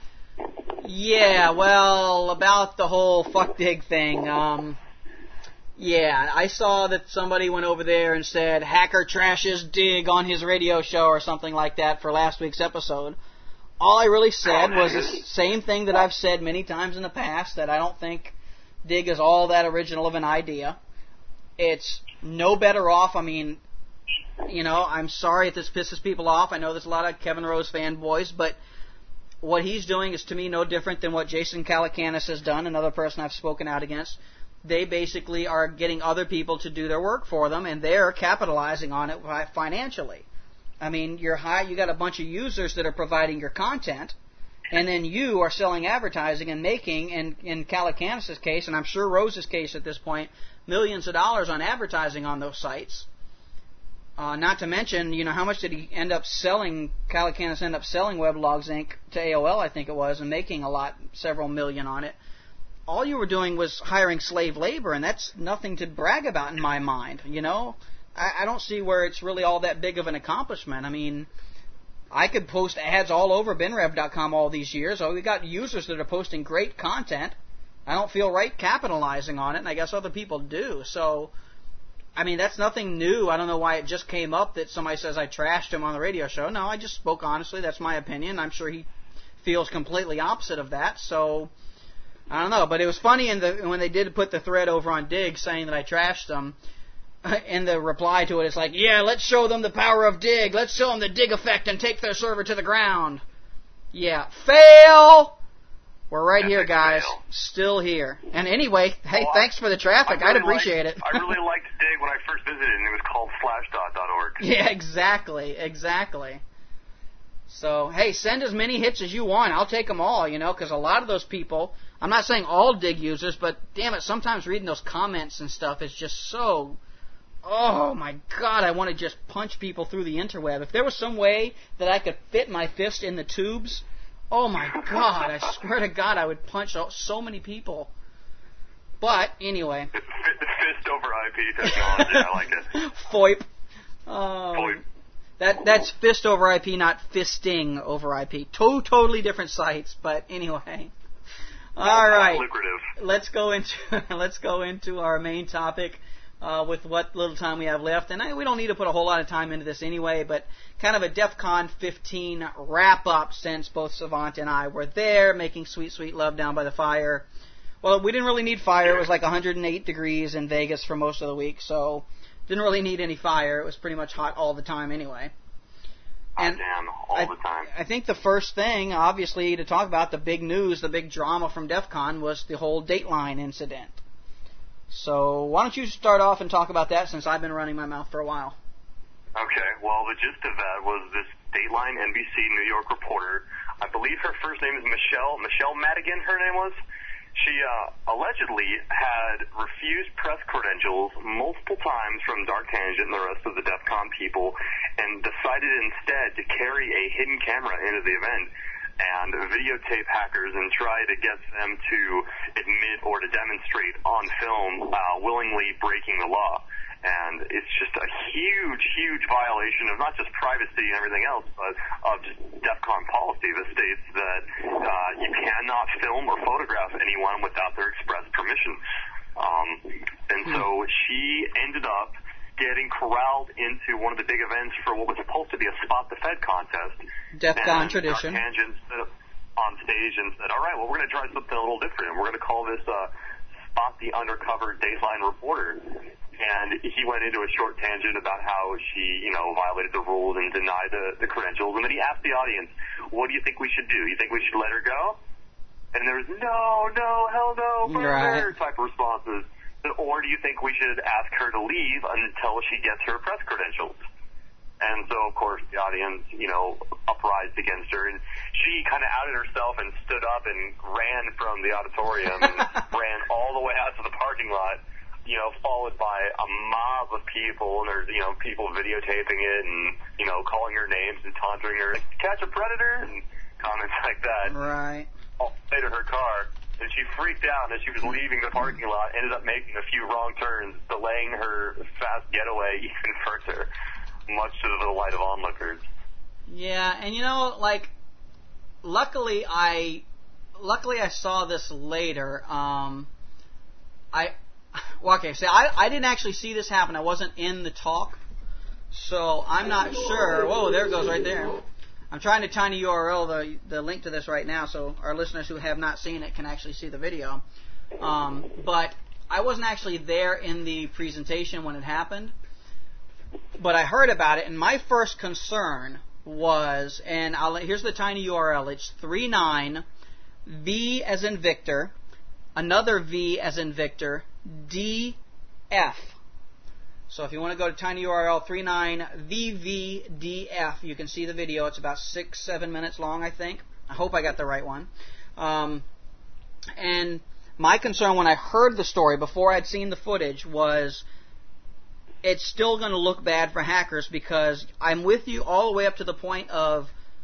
Yeah, well, about the whole fuck Dig thing, um, yeah, I saw that somebody went over there and said, Hacker trashes Dig on his radio show or something like that for last week's episode. All I really said was the same thing that I've said many times in the past, that I don't think Dig is all that original of an idea. It's no better off. I mean, you know, I'm sorry if this pisses people off. I know there's a lot of Kevin Rose fanboys, but what he's doing is to me no different than what Jason Calacanis has done, another person I've spoken out against. They basically are getting other people to do their work for them, and they're capitalizing on it financially. I mean, you're high, you got a bunch of users that are providing your content, and then you are selling advertising and making, in, in Calacanis' case, and I'm sure Rose's case at this point, millions of dollars on advertising on those sites. Uh, not to mention, you know, how much did he end up selling, Calacanis end up selling Weblogs Incorporated to A O L, I think it was, and making a lot, several million on it. All you were doing was hiring slave labor, and that's nothing to brag about in my mind, you know? I, I don't see where it's really all that big of an accomplishment. I mean, I could post ads all over bin rev dot com all these years. Oh, we got users that are posting great content. I don't feel right capitalizing on it, and I guess other people do. So, I mean, that's nothing new. I don't know why it just came up that somebody says I trashed him on the radio show. No, I just spoke honestly. That's my opinion. I'm sure he feels completely opposite of that. So, I don't know. But it was funny in the when they did put the thread over on Dig saying that I trashed them. In the reply to it, it's like, yeah, let's show them the power of Dig. Let's show them the Dig effect and take their server to the ground. Yeah, fail! We're right here, guys. Fail. Still here. And anyway, hey, well, thanks for the traffic. Really I'd appreciate liked, it. I really liked Dig when I first visited, and it was called slashdot dot org. Yeah, exactly, exactly. So, hey, send as many hits as you want. I'll take them all, you know, because a lot of those people, I'm not saying all Dig users, but damn it, sometimes reading those comments and stuff is just so, oh my God, I want to just punch people through the interweb. If there was some way that I could fit my fist in the tubes, oh my God, I swear to God, I would punch so many people. But, anyway. Fist over I P technology, I like it. FOIP. Um, FOIP. That that's fist over I P, not fisting over I P. Two totally different sites, but anyway. All right. Lucrative. Let's go into let's go into our main topic uh, with what little time we have left, and I, we don't need to put a whole lot of time into this anyway. But kind of a DEF CON fifteen wrap up, since both Savant and I were there, making sweet sweet love down by the fire. Well, we didn't really need fire. It was like one hundred eight degrees in Vegas for most of the week, so. Didn't really need any fire. It was pretty much hot all the time anyway. And damn, all I, the time. I think the first thing, obviously, to talk about, the big news, the big drama from DEF CON was the whole Dateline incident. So why don't you start off and talk about that, since I've been running my mouth for a while. Okay, well, the gist of that was this Dateline N B C New York reporter. I believe her first name is Michelle. Michelle Madigan, her name was. She uh, allegedly had refused press credentials multiple times from Dark Tangent and the rest of the DEF CON people, and decided instead to carry a hidden camera into the event and videotape hackers and try to get them to admit or to demonstrate on film uh, willingly breaking the law. And it's just a huge, huge violation of not just privacy and everything else, but of just DEF CON policy that states that uh, you cannot film or photograph anyone without their express permission. Um, and so she ended up getting corralled into one of the big events for what was supposed to be a Spot the Fed contest. DEF CON tradition. Dark Tangent stood up on stage and said, all right, well, we're going to try something a little different. We're going to call this uh, Spot the Undercover Dateline Reporter. And he went into a short tangent about how she, you know, violated the rules and denied the, the credentials. And then he asked the audience, what do you think we should do? You think we should let her go? And there was, no, no, hell no, further type of responses. Or do you think we should ask her to leave until she gets her press credentials? And so, of course, the audience, you know, uprised against her. And she kind of outed herself and stood up and ran from the auditorium and ran all the way out to the parking lot. You know, followed by a mob of people, and there's, you know, people videotaping it and, you know, calling her names and taunting her, catch a predator, and comments like that. Right. All the way to her car, and she freaked out as she was leaving the parking lot, ended up making a few wrong turns, delaying her fast getaway even further, much to the delight of onlookers. Yeah, and you know, like, luckily I, luckily I saw this later. Um, I... Well, okay, see, I, I didn't actually see this happen. I wasn't in the talk, so I'm not sure. Whoa, there it goes right there. I'm trying to tiny U R L the the link to this right now, so our listeners who have not seen it can actually see the video. Um, but I wasn't actually there in the presentation when it happened, but I heard about it, and my first concern was, and I'll, here's the tiny U R L. It's thirty-nine V as in Victor, another V as in Victor, D F. So if you want to go to tinyurl thirty-nine V V D F, you can see the video. It's about six, seven minutes long, I think. I hope I got the right one. Um, and my concern when I heard the story, before I'd seen the footage, was it's still going to look bad for hackers, because I'm with you all the way up to the point of,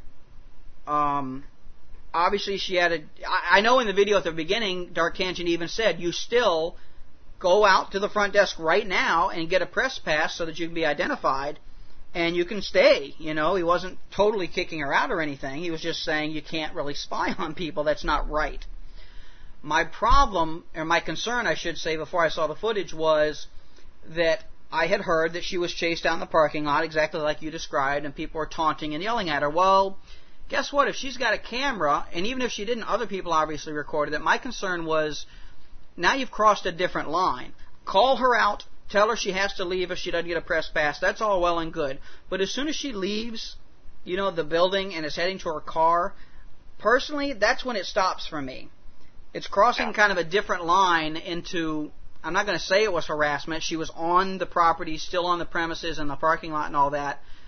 um, obviously she had a, I, I know in the video at the beginning, Dark Tangent even said, you still go out to the front desk right now and get a press pass so that you can be identified, and you can stay. You know, he wasn't totally kicking her out or anything. He was just saying you can't really spy on people. That's not right. My problem, or my concern, I should say, before I saw the footage was that I had heard that she was chased down the parking lot, exactly like you described, and people were taunting and yelling at her. Well, guess what? If she's got a camera, and even if she didn't, other people obviously recorded it. My concern was, now you've crossed a different line. Call her out. Tell her she has to leave if she doesn't get a press pass. That's all well and good. But as soon as she leaves, you know, the building and is heading to her car, personally, that's when it stops for me. It's crossing kind of a different line into, I'm not going to say it was harassment. She was on the property, still on the premises and the parking lot and all that.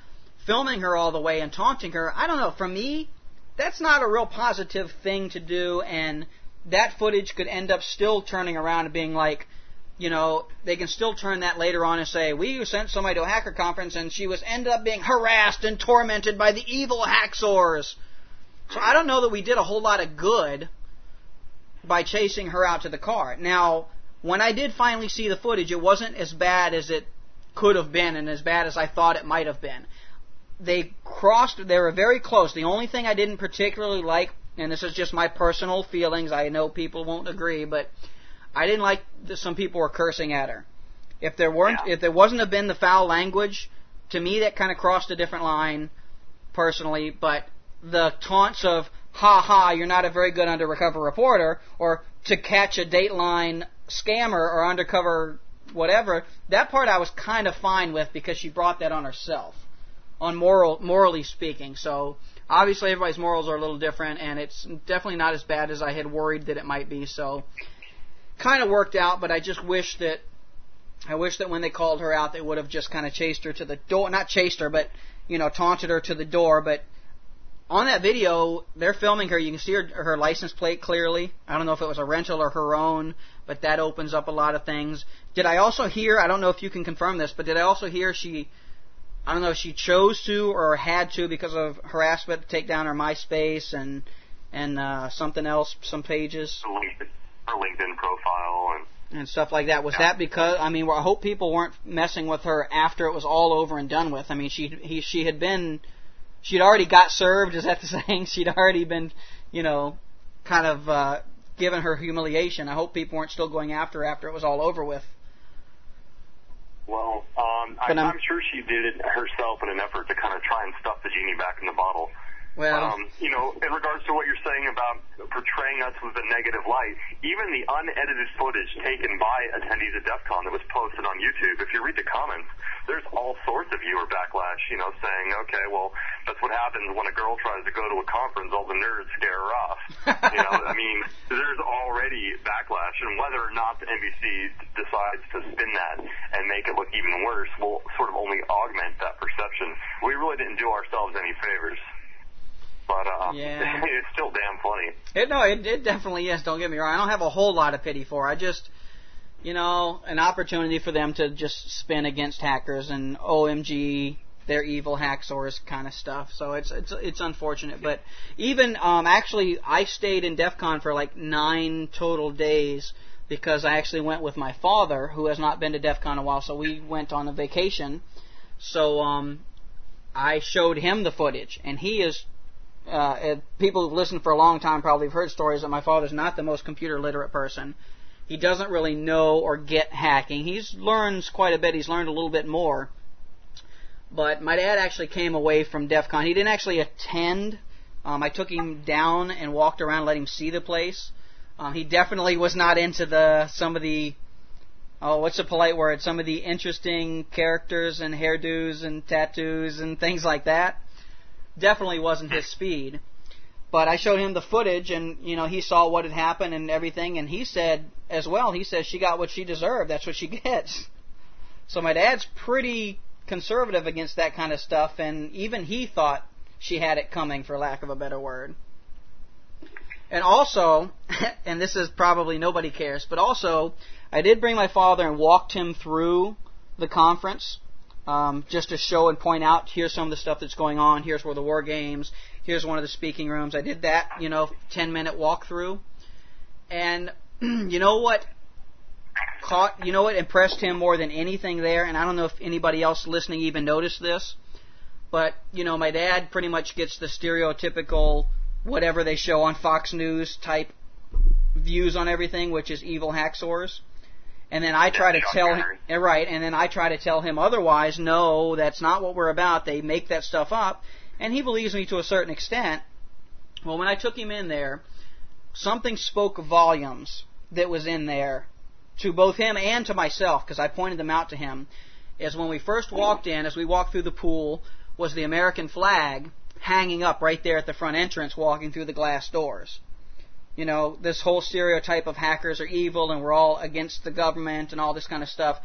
filming her all the way and taunting her, I don't know, for me, that's not a real positive thing to do, and that footage could end up still turning around and being like, you know, they can still turn that later on and say, we sent somebody to a hacker conference and she was ended up being harassed and tormented by the evil hacksaws. So I don't know that we did a whole lot of good by chasing her out to the car. Now, when I did finally see the footage, it wasn't as bad as it could have been and as bad as I thought it might have been. They crossed, they were very close. The only thing I didn't particularly like, and this is just my personal feelings, I know people won't agree, but I didn't like that some people were cursing at her. If there weren't, yeah. if there wasn't have been the foul language, to me that kind of crossed a different line, personally. But the taunts of "ha ha, you're not a very good undercover reporter," or "to catch a Dateline scammer" or undercover whatever, that part I was kind of fine with because she brought that on herself, on moral, morally speaking. So obviously everybody's morals are a little different, and it's definitely not as bad as I had worried that it might be. So. Kind of worked out, but I just wish that I wish that when they called her out, they would have just kind of chased her to the door. Not chased her, but, you know, taunted her to the door. But on that video, they're filming her. You can see her, her license plate clearly. I don't know if it was a rental or her own, but that opens up a lot of things. Did I also hear, I don't know if you can confirm this, but did I also hear she, I don't know if she chose to or had to because of harassment to take down her MySpace and, and uh, something else, some pages? Her LinkedIn profile and and stuff like that. Was yeah. that because, I mean, I hope people weren't messing with her after it was all over and done with. I mean, she he she had been, she'd already got served, is that the saying? She'd already been, you know, kind of uh, given her humiliation. I hope people weren't still going after her after it was all over with. Well, um, I, I'm, I'm sure she did it herself in an effort to kind of try and stuff the genie back in the bottle. Well, um, you know, in regards to what you're saying about portraying us with a negative light, even the unedited footage taken by attendees at DEF CON that was posted on YouTube, if you read the comments, there's all sorts of viewer backlash, you know, saying, okay, well, that's what happens when a girl tries to go to a conference, all the nerds scare her off. You know, I mean, there's already backlash, and whether or not the N B C decides to spin that and make it look even worse will sort of only augment that perception. We really didn't do ourselves any favors. But uh, yeah. It's still damn funny. It, no, it, it definitely is. Don't get me wrong. I don't have a whole lot of pity for her. I just, you know, an opportunity for them to just spin against hackers and O M G, they're evil hacksaws kind of stuff. So it's it's it's unfortunate. But even um, actually, I stayed in DEF CON for like nine total days because I actually went with my father, who has not been to DEF CON in a while. So we went on a vacation. So um, I showed him the footage, and he is. Uh, people who've listened for a long time probably have heard stories that my father's not the most computer literate person. He doesn't really know or get hacking. He learns quite a bit. He's learned a little bit more. But my dad actually came away from DEF CON. He didn't actually attend. Um, I took him down and walked around and let him see the place. Um, he definitely was not into the some of the, oh, what's a polite word? Some of the interesting characters and hairdos and tattoos and things like that. Definitely wasn't his speed. But I showed him the footage, and, you know, he saw what had happened and everything, and he said as well, he says she got what she deserved. That's what she gets. So my dad's pretty conservative against that kind of stuff, and even he thought she had it coming, for lack of a better word. And also, and this is probably nobody cares, but also, I did bring my father and walked him through the conference. Um, just to show and point out, here's some of the stuff that's going on, here's where the war games, here's one of the speaking rooms. I did that, you know, ten minute walkthrough. And you know what caught, you know what impressed him more than anything there, and I don't know if anybody else listening even noticed this, but, you know, my dad pretty much gets the stereotypical whatever they show on Fox News type views on everything, which is evil hacksaws. And then I try to tell him, right, and then I try to tell him otherwise, no, that's not what we're about. They make that stuff up. And he believes me to a certain extent. Well, when I took him in there, something spoke volumes that was in there to both him and to myself, because I pointed them out to him, is when we first walked in, as we walked through the pool, was the American flag hanging up right there at the front entrance walking through the glass doors. You know, this whole stereotype of hackers are evil and we're all against the government and all this kind of stuff.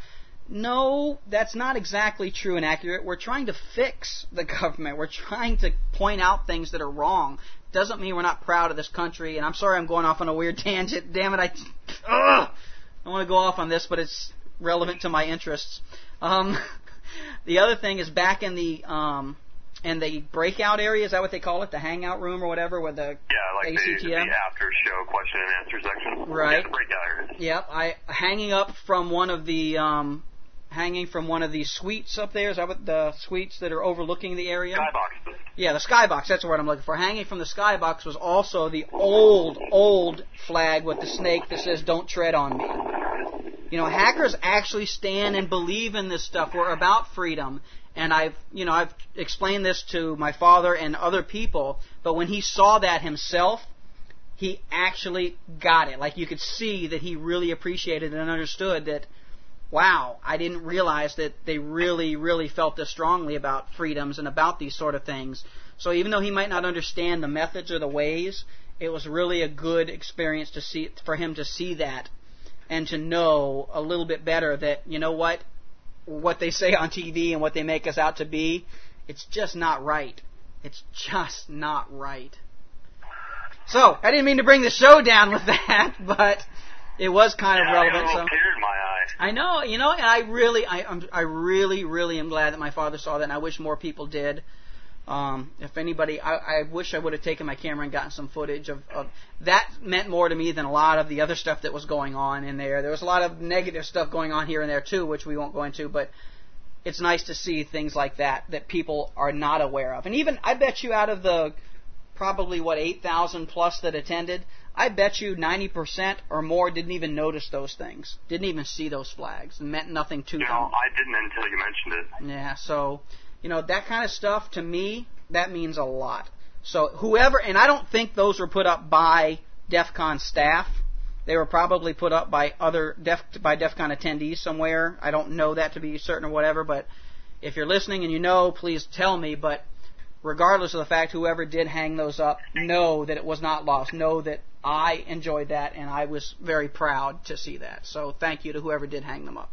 no, that's not exactly true and accurate. We're trying to fix the government. We're trying to point out things that are wrong. Doesn't mean we're not proud of this country. And I'm sorry I'm going off on a weird tangent. Damn it, I, ugh, I want to go off on this, but it's relevant to my interests. Um, the other thing is back in the um, in the breakout area. Is that what they call it? The hangout room or whatever, with the yeah, like A C T M? The, the after show question and answer section. Right. Yeah, the breakout area. Yep. I hanging up from one of the um, hanging from one of these suites up there. Is that what the suites that are overlooking the area? Skyboxes. Yeah, the skybox. That's the word I'm looking for. Hanging from the skybox was also the old, old flag with the snake that says "Don't tread on me." You know, hackers actually stand and believe in this stuff. We're about freedom. And I've, you know, I've explained this to my father and other people, but when he saw that himself, he actually got it. Like, you could see that he really appreciated and understood that, wow, I didn't realize that they really, really felt this strongly about freedoms and about these sort of things. So even though he might not understand the methods or the ways, it was really a good experience to see, for him to see that and to know a little bit better that, you know what, what they say on T V and what they make us out to be, it's just not right. It's just not right. So, I didn't mean to bring the show down with that, but it was kind yeah, of relevant. I got a little so. tear in my eye. I know, you know, and I really, I, I'm, I really, really am glad that my father saw that, and I wish more people did. Um, if anybody, I, I wish I would have taken my camera and gotten some footage of, of that. Meant more to me than a lot of the other stuff that was going on in there. There was a lot of negative stuff going on here and there too, which we won't go into, but it's nice to see things like that that people are not aware of. And even, I bet you out of the probably, what, eight thousand plus that attended, I bet you ninety percent or more didn't even notice those things, didn't even see those flags, and meant nothing to you them. know, I didn't until you mentioned it. Yeah, so, you know, that kind of stuff, to me, that means a lot. So whoever, and I don't think those were put up by DEF CON staff. They were probably put up by other Def, by DEF CON attendees somewhere. I don't know that to be certain or whatever, but if you're listening and you know, please tell me. But regardless of the fact, whoever did hang those up, know that it was not lost. Know that I enjoyed that, and I was very proud to see that. So thank you to whoever did hang them up.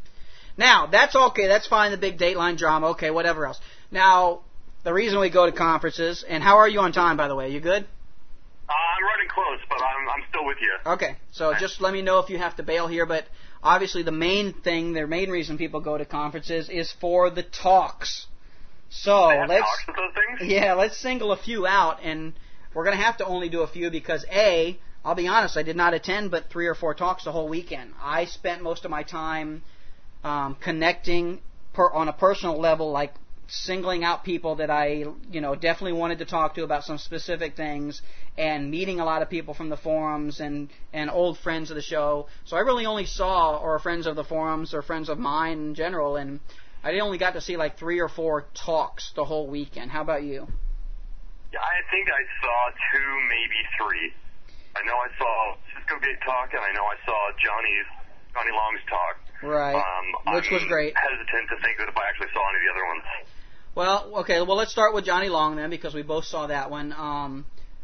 Now, that's okay. That's fine, the big Dateline drama. Okay, whatever else. Now, the reason we go to conferences, and how are you on time, by the way? You good? Uh, I'm running close, but I'm I'm still with you. Okay, so just let me know if you have to bail here, but obviously the main thing, the main reason people go to conferences is for the talks. So, They have let's... talks with those things? Yeah, let's single a few out, and we're going to have to only do a few because, A, I'll be honest, I did not attend but three or four talks the whole weekend. I spent most of my time um, connecting per, on a personal level, like singling out people that I, you know, definitely wanted to talk to about some specific things, and meeting a lot of people from the forums and, and old friends of the show. So I really only saw, or friends of the forums, or friends of mine in general, and I only got to see like three or four talks the whole weekend. How about you? Yeah, I think I saw two, maybe three. I know I saw Cisco Gate talk, and I know I saw Johnny's Johnny Long's talk. Right, um, which I'm was great. Hesitant to think that if I actually saw any of the other ones. Well, okay, well, let's start with Johnny Long then, because we both saw that one. Um,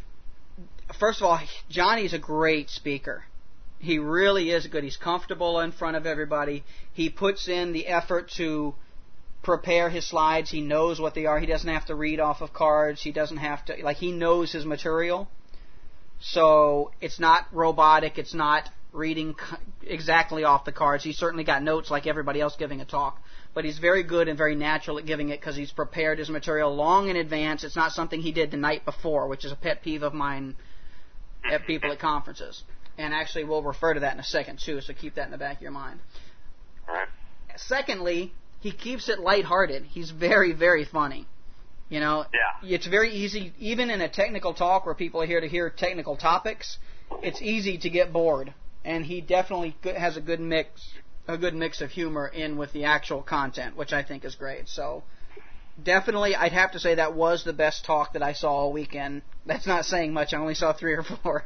first of all, Johnny's a great speaker. He really is good. He's comfortable in front of everybody. He puts in the effort to prepare his slides. He knows what they are. He doesn't have to read off of cards. He doesn't have to, like, he knows his material. So it's not robotic. It's not reading exactly off the cards. He's certainly got notes like everybody else giving a talk. But he's very good and very natural at giving it because he's prepared his material long in advance. It's not something he did the night before, which is a pet peeve of mine at people at conferences. And actually, we'll refer to that in a second, too, so keep that in the back of your mind. All right. Secondly, he keeps it lighthearted. He's very, very funny. You know, yeah. It's very easy, even in a technical talk where people are here to hear technical topics, it's easy to get bored. And he definitely has a good mix, a good mix of humor in with the actual content, which I think is great. So, definitely, I'd have to say that was the best talk that I saw all weekend. That's not saying much. I only saw three or four.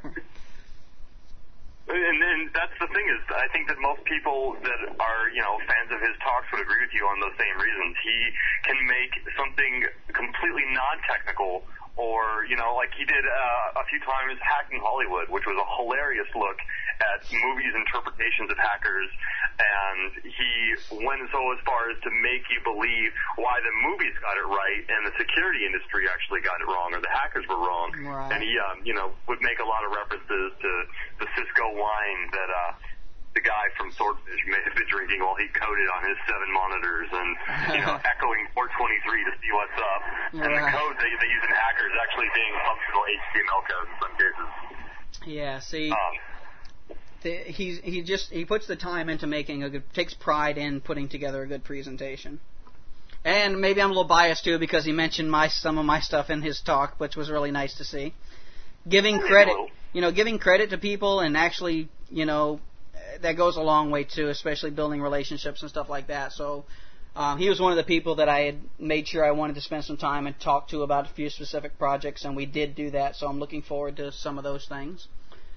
And, and that's the thing is, I think that most people that are, you know, fans of his talks would agree with you on those same reasons. He can make something completely non-technical, or, you know, like he did uh, a few times Hacking Hollywood, which was a hilarious look at movies' interpretations of hackers, and he went so as far as to make you believe why the movies got it right and the security industry actually got it wrong, or the hackers were wrong. Right. And he, um, you know, would make a lot of references to the Cisco wine that uh, the guy from Swordfish may have been drinking while he coded on his seven monitors, and you know, echoing four twenty-three to see what's up. And the code they, they use in hackers actually being functional H T M L code in some cases. Yeah. See. Um, The, he's he just he puts the time into making a good, takes pride in putting together a good presentation. And maybe I'm a little biased too because he mentioned my some of my stuff in his talk, which was really nice to see. Giving credit, you know, giving credit to people and actually, you know, that goes a long way too, especially building relationships and stuff like that. So um, he was one of the people that I had made sure I wanted to spend some time and talk to about a few specific projects, and we did do that. So I'm looking forward to some of those things.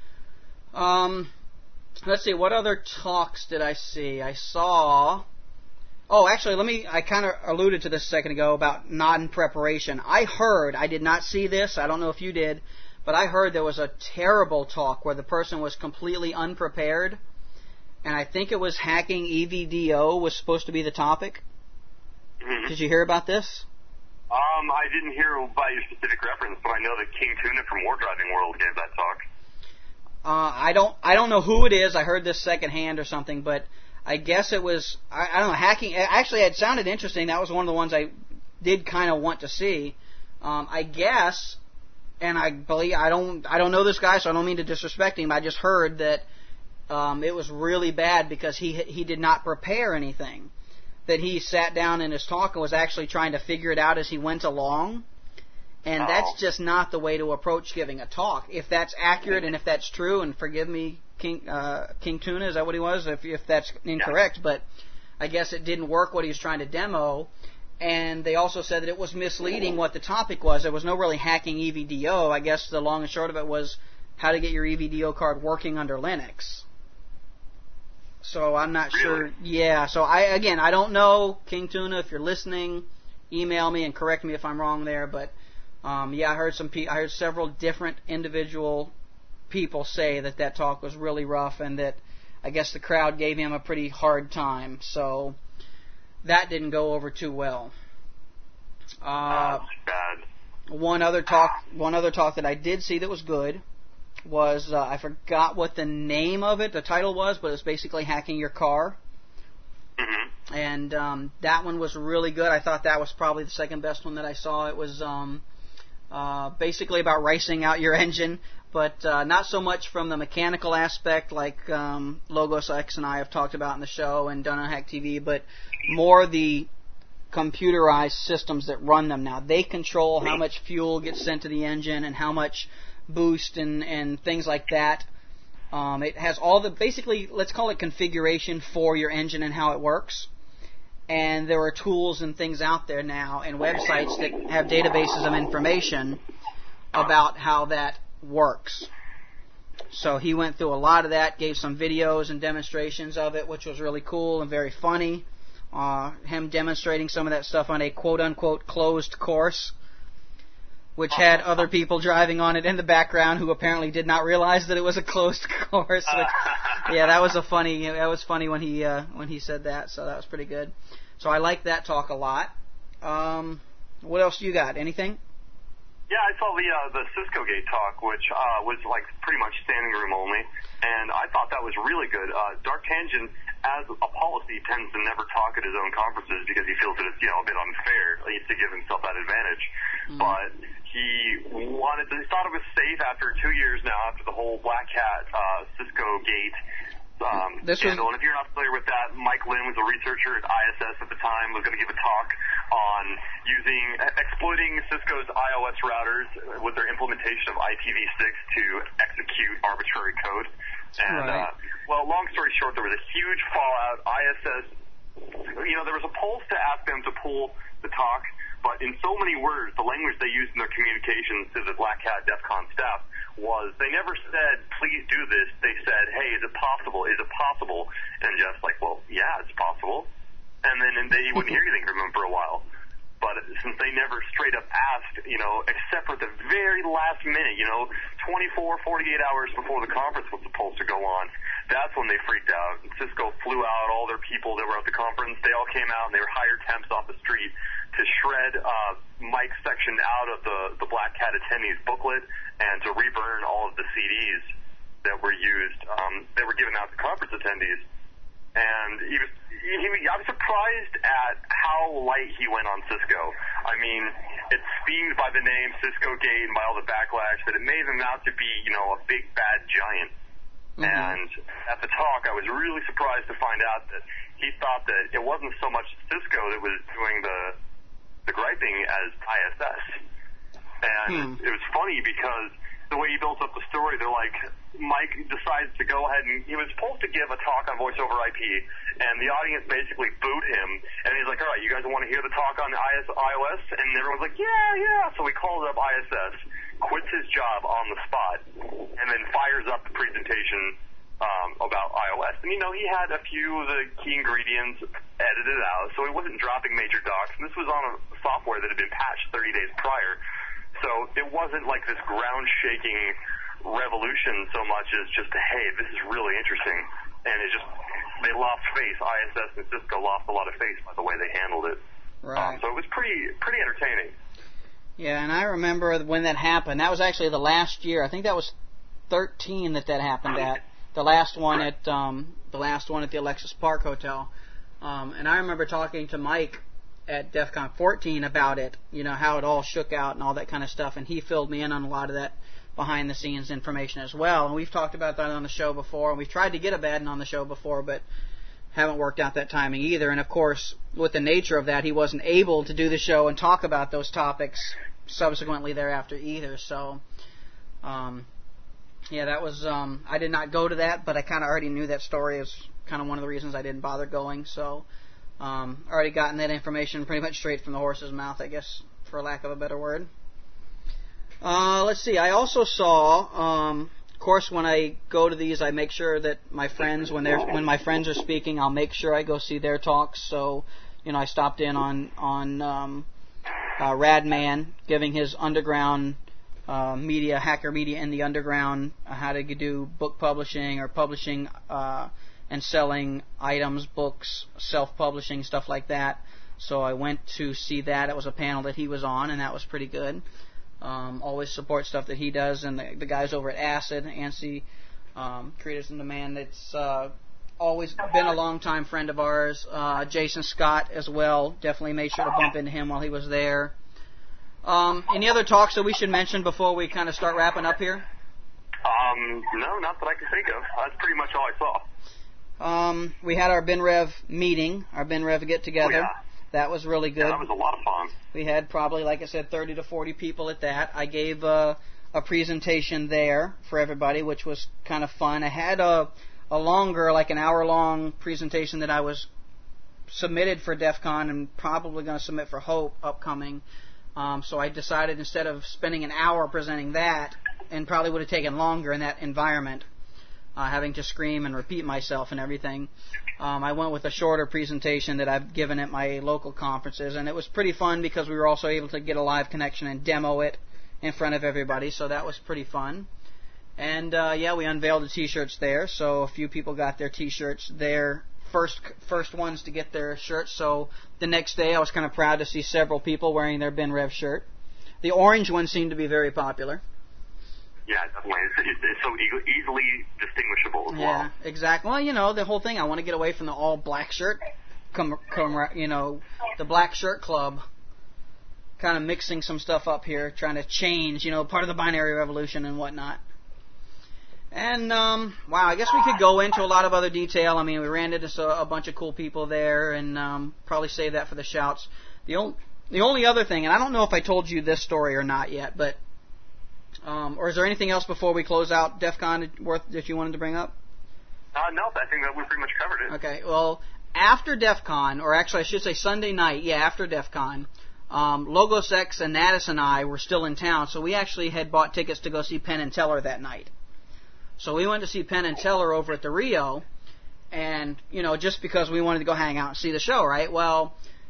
Um. Let's see, what other talks did I see? I saw... Oh, actually, let me... I kind of alluded to this a second ago about non-preparation. I heard, I did not see this, I don't know if you did, but I heard there was a terrible talk where the person was completely unprepared, and I think it was hacking E V D O was supposed to be the topic. Mm-hmm. Did you hear about this? Um, I didn't hear by your specific reference, but I know that King Tuna from War Driving World gave that talk. Uh, I don't I don't know who it is. I heard this secondhand or something, but I guess it was, I, I don't know, hacking. Actually, it sounded interesting. That was one of the ones I did kind of want to see. Um, I guess, and I believe, I don't I don't know this guy, so I don't mean to disrespect him. I just heard that um, it was really bad because he he did not prepare anything. That he sat down in his talk and was actually trying to figure it out as he went along. And that's just not the way to approach giving a talk. If that's accurate and if that's true, and forgive me, King uh, King Tuna, is that what he was? If if that's incorrect, but I guess it didn't work what he was trying to demo. And they also said that it was misleading what the topic was. There was no really hacking E V D O. I guess the long and short of it was how to get your E V D O card working under Linux. So I'm not sure. Yeah. So I again I don't know, King Tuna. If you're listening, email me and correct me if I'm wrong there, but. Um, yeah, I heard some. Pe- I heard several different individual people say that that talk was really rough, and that I guess the crowd gave him a pretty hard time. So that didn't go over too well. Uh, bad. One other talk. One other talk that I did see that was good was uh, I forgot what the name of it, the title was, but it's basically hacking your car. Mm-hmm. And um, that one was really good. I thought that was probably the second best one that I saw. It was. Um, Uh, basically about racing out your engine, but uh, not so much from the mechanical aspect like um, Logos X and I have talked about in the show and done on Hack T V, but more the computerized systems that run them now. They control how much fuel gets sent to the engine and how much boost and, and things like that. Um, it has all the, basically, let's call it configuration for your engine and how it works. And there are tools and things out there now and websites that have databases of information about how that works. So he went through a lot of that, gave some videos and demonstrations of it, which was really cool and very funny. Uh, him demonstrating some of that stuff on a quote-unquote closed course, which had other people driving on it in the background who apparently did not realize that it was a closed course. Which, yeah, that was a funny. That was funny when he uh, when he said that. So that was pretty good. So I liked that talk a lot. Um, what else you got? Anything? Yeah, I saw the uh, the Cisco Gate talk, which uh, was like pretty much standing room only, and I thought that was really good. Uh, Dark Tangent, as a policy, tends to never talk at his own conferences because he feels that it's, you know, a bit unfair to give himself that advantage. Mm-hmm. But he wanted to, he thought it was safe after two years now, after the whole Black Hat uh, Cisco Gate um, this scandal. Was... And if you're not familiar with that, Mike Lynn was a researcher at I S S at the time, was going to give a talk on using exploiting Cisco's iOS routers with their implementation of I P v six to execute arbitrary code. And right. uh, well, long story short, there was a huge fallout. I S S, you know, there was a pulse to ask them to pull the talk, but in so many words, the language they used in their communications to the Black Hat DEF CON staff was, they never said, please do this. They said, hey, is it possible? Is it possible? And Jeff's like, well, yeah, it's possible. And then and they, he wouldn't hear anything from him for a while. But but since they never straight up asked, you know, except for the very last minute, you know, twenty-four, forty-eight hours before the conference was supposed to go on, that's when they freaked out. Cisco flew out all their people that were at the conference. They all came out and they were hired temps off the street to shred uh, Mike's section out of the, the Black Cat attendees booklet and to reburn all of the C Ds that were used, um, that were given out to conference attendees. And he was, he, he, I was surprised at how light he went on Cisco. I mean, it's themed by the name Cisco Gate and by all the backlash that it made him out to be, you know, a big bad giant. Mm-hmm. And at the talk, I was really surprised to find out that he thought that it wasn't so much Cisco that was doing the the griping as I S S. And hmm. it was funny because the way he built up the story, they're like, Mike decides to go ahead and he was supposed to give a talk on voice over I P, and the audience basically booed him, and he's like, all right, you guys want to hear the talk on iOS? And everyone's like, yeah, yeah. So he calls up I S S, quits his job on the spot, and then fires up the presentation um, about iOS. And, you know, he had a few of the key ingredients edited out, so he wasn't dropping major docs, and this was on a software that had been patched thirty days prior. So it wasn't like this ground-shaking revolution so much as just, hey, this is really interesting. And it just, they lost face. I S S and Cisco lost a lot of face by the way they handled it. Right. Um, so it was pretty pretty entertaining. Yeah, and I remember when that happened. That was actually the last year. I think that was thirteen that that happened at. The last one at um, the last one at the Alexis Park Hotel. Um, and I remember talking to Mike at DEF CON fourteen about it, you know, how it all shook out and all that kind of stuff, and he filled me in on a lot of that behind-the-scenes information as well. And we've talked about that on the show before, and we've tried to get Abaddon on the show before, but haven't worked out that timing either. And, of course, with the nature of that, he wasn't able to do the show and talk about those topics subsequently thereafter either. So, um, yeah, that was, um, I did not go to that, but I kind of already knew that story is kind of one of the reasons I didn't bother going, so... Um, already gotten that information pretty much straight from the horse's mouth, I guess, for lack of a better word. Uh, let's see. I also saw, um, of course, when I go to these, I make sure that my friends, when they're when my friends are speaking, I'll make sure I go see their talks. So, you know, I stopped in on on um, uh, Radman giving his underground uh, media, hacker media in the underground, uh, how to do book publishing or publishing. Uh, and selling items, books, self-publishing, stuff like that. So I went to see that. It was a panel that he was on, and that was pretty good. Um, always support stuff that he does, and the, the guys over at Acid, ANSI, um, Creators in Demand, it's uh, always been a long-time friend of ours. Uh, Jason Scott as well. Definitely made sure to bump into him while he was there. Um, any other talks that we should mention before we kind of start wrapping up here? Um, no, not that I can think of. That's pretty much all I saw. Um, we had our BenRev meeting, our BenRev get-together. Oh, yeah. That was really good. Yeah, that was a lot of fun. We had probably, like I said, thirty to forty people at that. I gave uh, a presentation there for everybody, which was kind of fun. I had a, a longer, like an hour-long presentation that I was submitted for DEF CON and probably going to submit for Hope upcoming. Um, so I decided instead of spending an hour presenting that, and probably would have taken longer in that environment, Uh, having to scream and repeat myself and everything. Um, I went with a shorter presentation that I've given at my local conferences, and it was pretty fun because we were also able to get a live connection and demo it in front of everybody, so that was pretty fun. And, uh, yeah, we unveiled the T-shirts there, so a few people got their T-shirts there, first first ones to get their shirts, so the next day I was kind of proud to see several people wearing their BenRev shirt. The orange one seemed to be very popular. Yeah, definitely. It's, it's so e- easily distinguishable as yeah, well. Yeah, exactly. Well, you know, the whole thing, I want to get away from the all-black shirt, come, come, you know, the black shirt club, kind of mixing some stuff up here, trying to change, you know, part of the binary revolution and whatnot. And, um, wow, I guess we could go into a lot of other detail. I mean, we ran into a, a bunch of cool people there, and um, probably save that for the shouts. The, on, the only other thing, and I don't know if I told you this story or not yet, but... Um, or is there anything else before we close out DEF CON worth that you wanted to bring up? Uh, no, I think that we pretty much covered it. Okay, well, after DEF CON, or actually I should say Sunday night, yeah, after DEF CON, um, Logos X and Natus and I were still in town, so we actually had bought tickets to go see Penn and Teller that night. So we went to see Penn and Teller over at the Rio, and, you know, just because we wanted to go hang out and see the show, right? Well,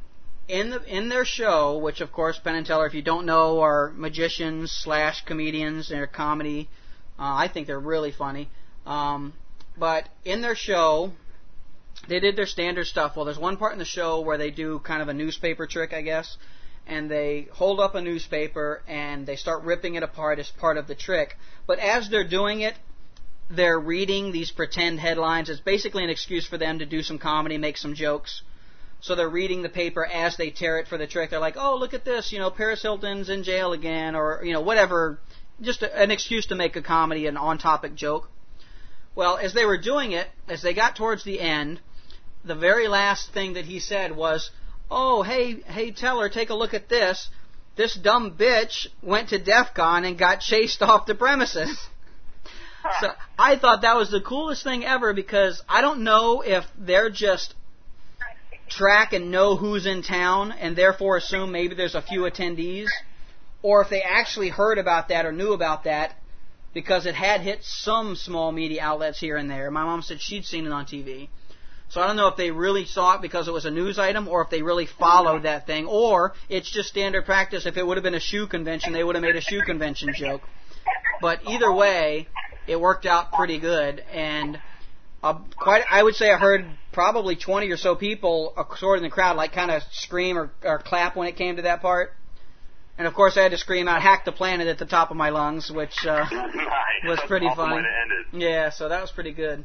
in the in their show, which of course Penn and Teller, if you don't know, are magicians slash comedians. They're comedy. Uh, I think they're really funny. Um, but in their show, they did their standard stuff. Well, there's one part in the show where they do kind of a newspaper trick, I guess, and they hold up a newspaper and they start ripping it apart as part of the trick. But as they're doing it, they're reading these pretend headlines. It's basically an excuse for them to do some comedy, make some jokes. So they're reading the paper as they tear it for the trick. They're like, oh, look at this, you know, Paris Hilton's in jail again, or, you know, whatever. Just a, an excuse to make a comedy, an on-topic joke. Well, as they were doing it, as they got towards the end, the very last thing that he said was, oh, hey, hey, Teller, take a look at this. This dumb bitch went to DEF CON and got chased off the premises. So I thought that was the coolest thing ever, because I don't know if they're just track and know who's in town and therefore assume maybe there's a few attendees, or if they actually heard about that or knew about that because it had hit some small media outlets here and there. My mom said she'd seen it on T V. So I don't know if they really saw it because it was a news item, or if they really followed that thing, or it's just standard practice. If it would have been a shoe convention, they would have made a shoe convention joke. But either way, it worked out pretty good, and uh, quite. I would say I heard probably twenty or so people uh, sort of in the crowd, like kind of scream or, or clap when it came to that part. And of course, I had to scream out "Hack the Planet" at the top of my lungs, which uh, nice. was That's pretty awesome funny. way to end it. Yeah, so that was pretty good.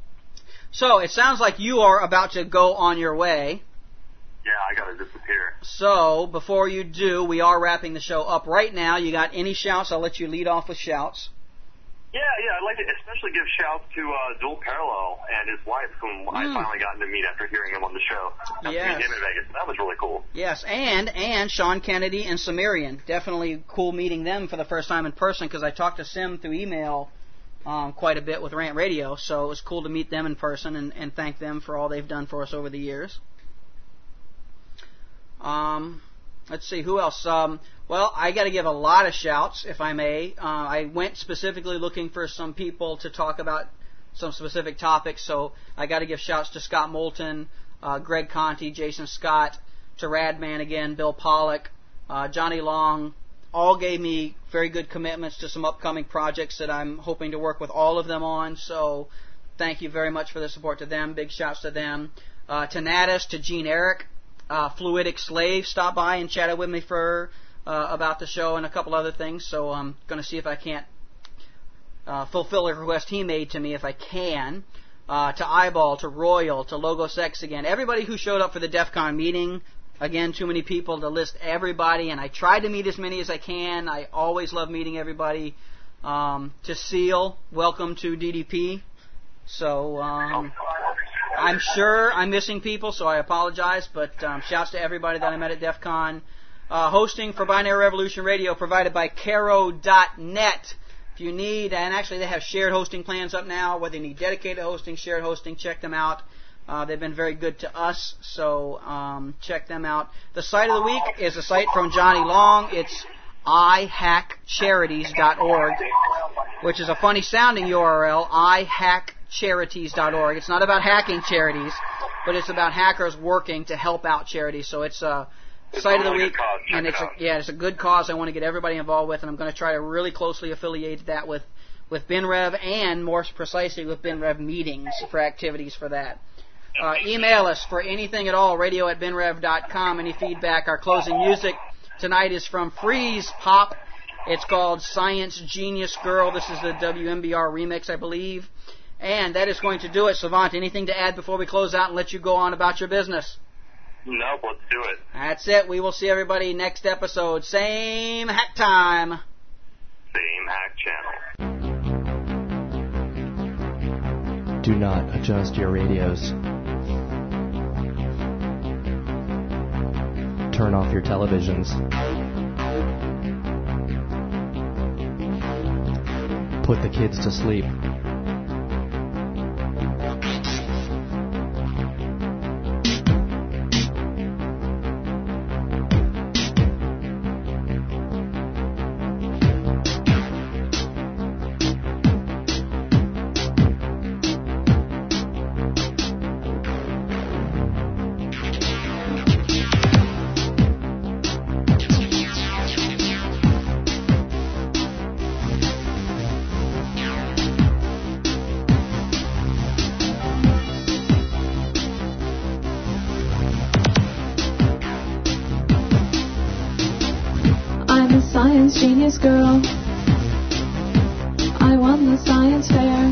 So it sounds like you are about to go on your way. Yeah, I gotta disappear. So before you do, we are wrapping the show up right now. You got any shouts? I'll let you lead off with shouts. Yeah, yeah, I'd like to especially give shouts to uh, Dual Parallel and his wife, whom mm. I finally gotten to meet after hearing him on the show. Got yes. to meet him in Vegas. That was really cool. Yes, and and Sean Kennedy and Sumerian. Definitely cool meeting them for the first time in person, because I talked to Sim through email um, quite a bit with Rant Radio, so it was cool to meet them in person and, and thank them for all they've done for us over the years. Um, let's see, who else? Um, well, I got to give a lot of shouts, if I may. Uh, I went specifically looking for some people to talk about some specific topics, so I got to give shouts to Scott Moulton, uh, Greg Conti, Jason Scott, to Radman again, Bill Pollock, uh, Johnny Long. All gave me very good commitments to some upcoming projects that I'm hoping to work with all of them on, so thank you very much for the support to them. Big shouts to them. Uh, to Natus, to Gene Eric. Uh, Fluidic Slave stopped by and chatted with me for uh, about the show and a couple other things, so I'm going to see if I can't uh, fulfill a request he made to me if I can. Uh, to Eyeball, to Royal, to Logos X again. Everybody who showed up for the DEF CON meeting. Again, too many people to list everybody, and I tried to meet as many as I can. I always love meeting everybody. Um, to Seal, welcome to D D P. So, um... I'm sure I'm missing people, so I apologize, but um, shouts to everybody that I met at DEF CON. Uh, hosting for Binary Revolution Radio provided by Caro dot net. If you need, and actually they have shared hosting plans up now, whether you need dedicated hosting, shared hosting, check them out. Uh, they've been very good to us, so um, check them out. The site of the week is a site from Johnny Long. It's i hack charities dot org, which is a funny sounding U R L, i hack charities dot org. It's not about hacking charities, but it's about hackers working to help out charities. So it's a site of the week, and it's a, yeah, it's a good cause I want to get everybody involved with, and I'm going to try to really closely affiliate that with with BinRev, and more precisely with BinRev meetings for activities for that. Uh, email us for anything at all, radio at binrev dot com. Any feedback? Our closing music tonight is from Freeze Pop. It's called Science Genius Girl. This is the W M B R remix, I believe. And that is going to do it. Savant, anything to add before we close out and let you go on about your business? Nope, let's do it. That's it. We will see everybody next episode. Same hack time. Same hack channel. Do not adjust your radios. Turn off your televisions. Put the kids to sleep. science genius girl. I won the science fair.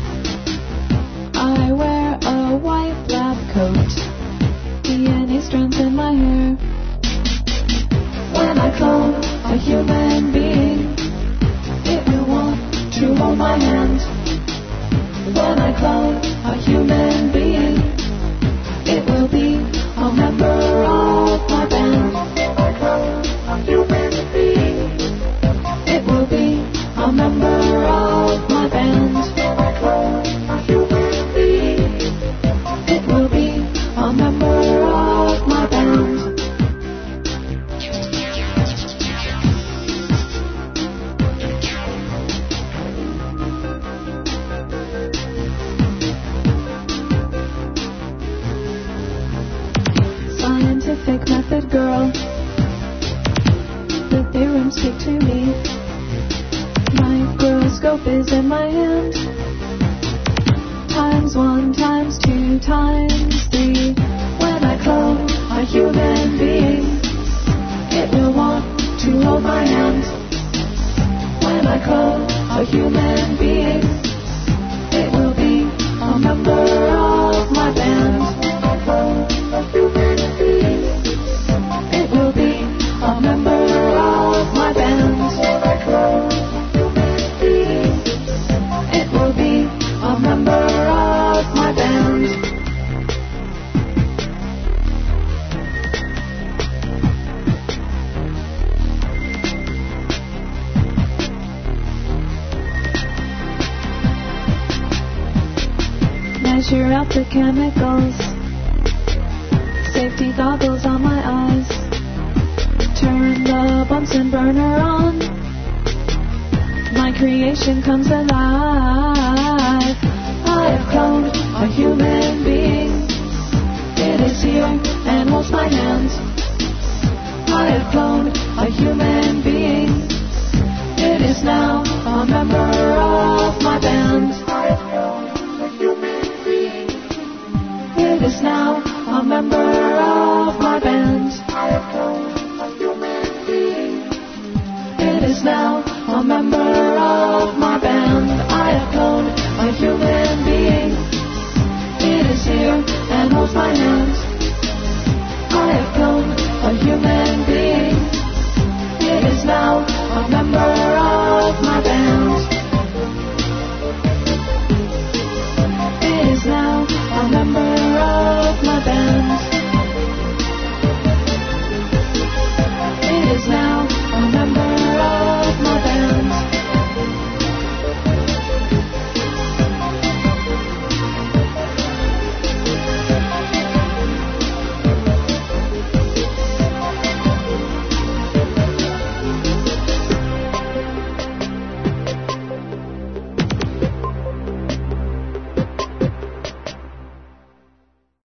I wear a white lab coat. D N A strands in my hair. When I clone a human being, it will want to hold my hand. When I clone a human being, it will be a member of my band. When I clone a human being, it will be a member of my band. When I clone a human being, it will be a member of my band. Scientific method girl, the theorems speak to me. Microscope is in my hand. Times one, times two, times three. When I clone a human being, it will want to hold my hand. When I clone a human being, it will be a member of my band. When I clone a human being, it will be a member of my band. When I clone a human being, it will be a member of my band. Measure out the chemicals. Safety goggles on my eyes. Turn the Bunsen burner on. My creation comes alive. I have cloned a human being. It is here and holds my hand. I have cloned a human being. It is now a member of my band. I have cloned a human being. It is now a member of my band. I have cloned a human being. It is now a member of my band. I have cloned a human being. It is here and holds my hand. I have cloned a human being. It is now a member of my band.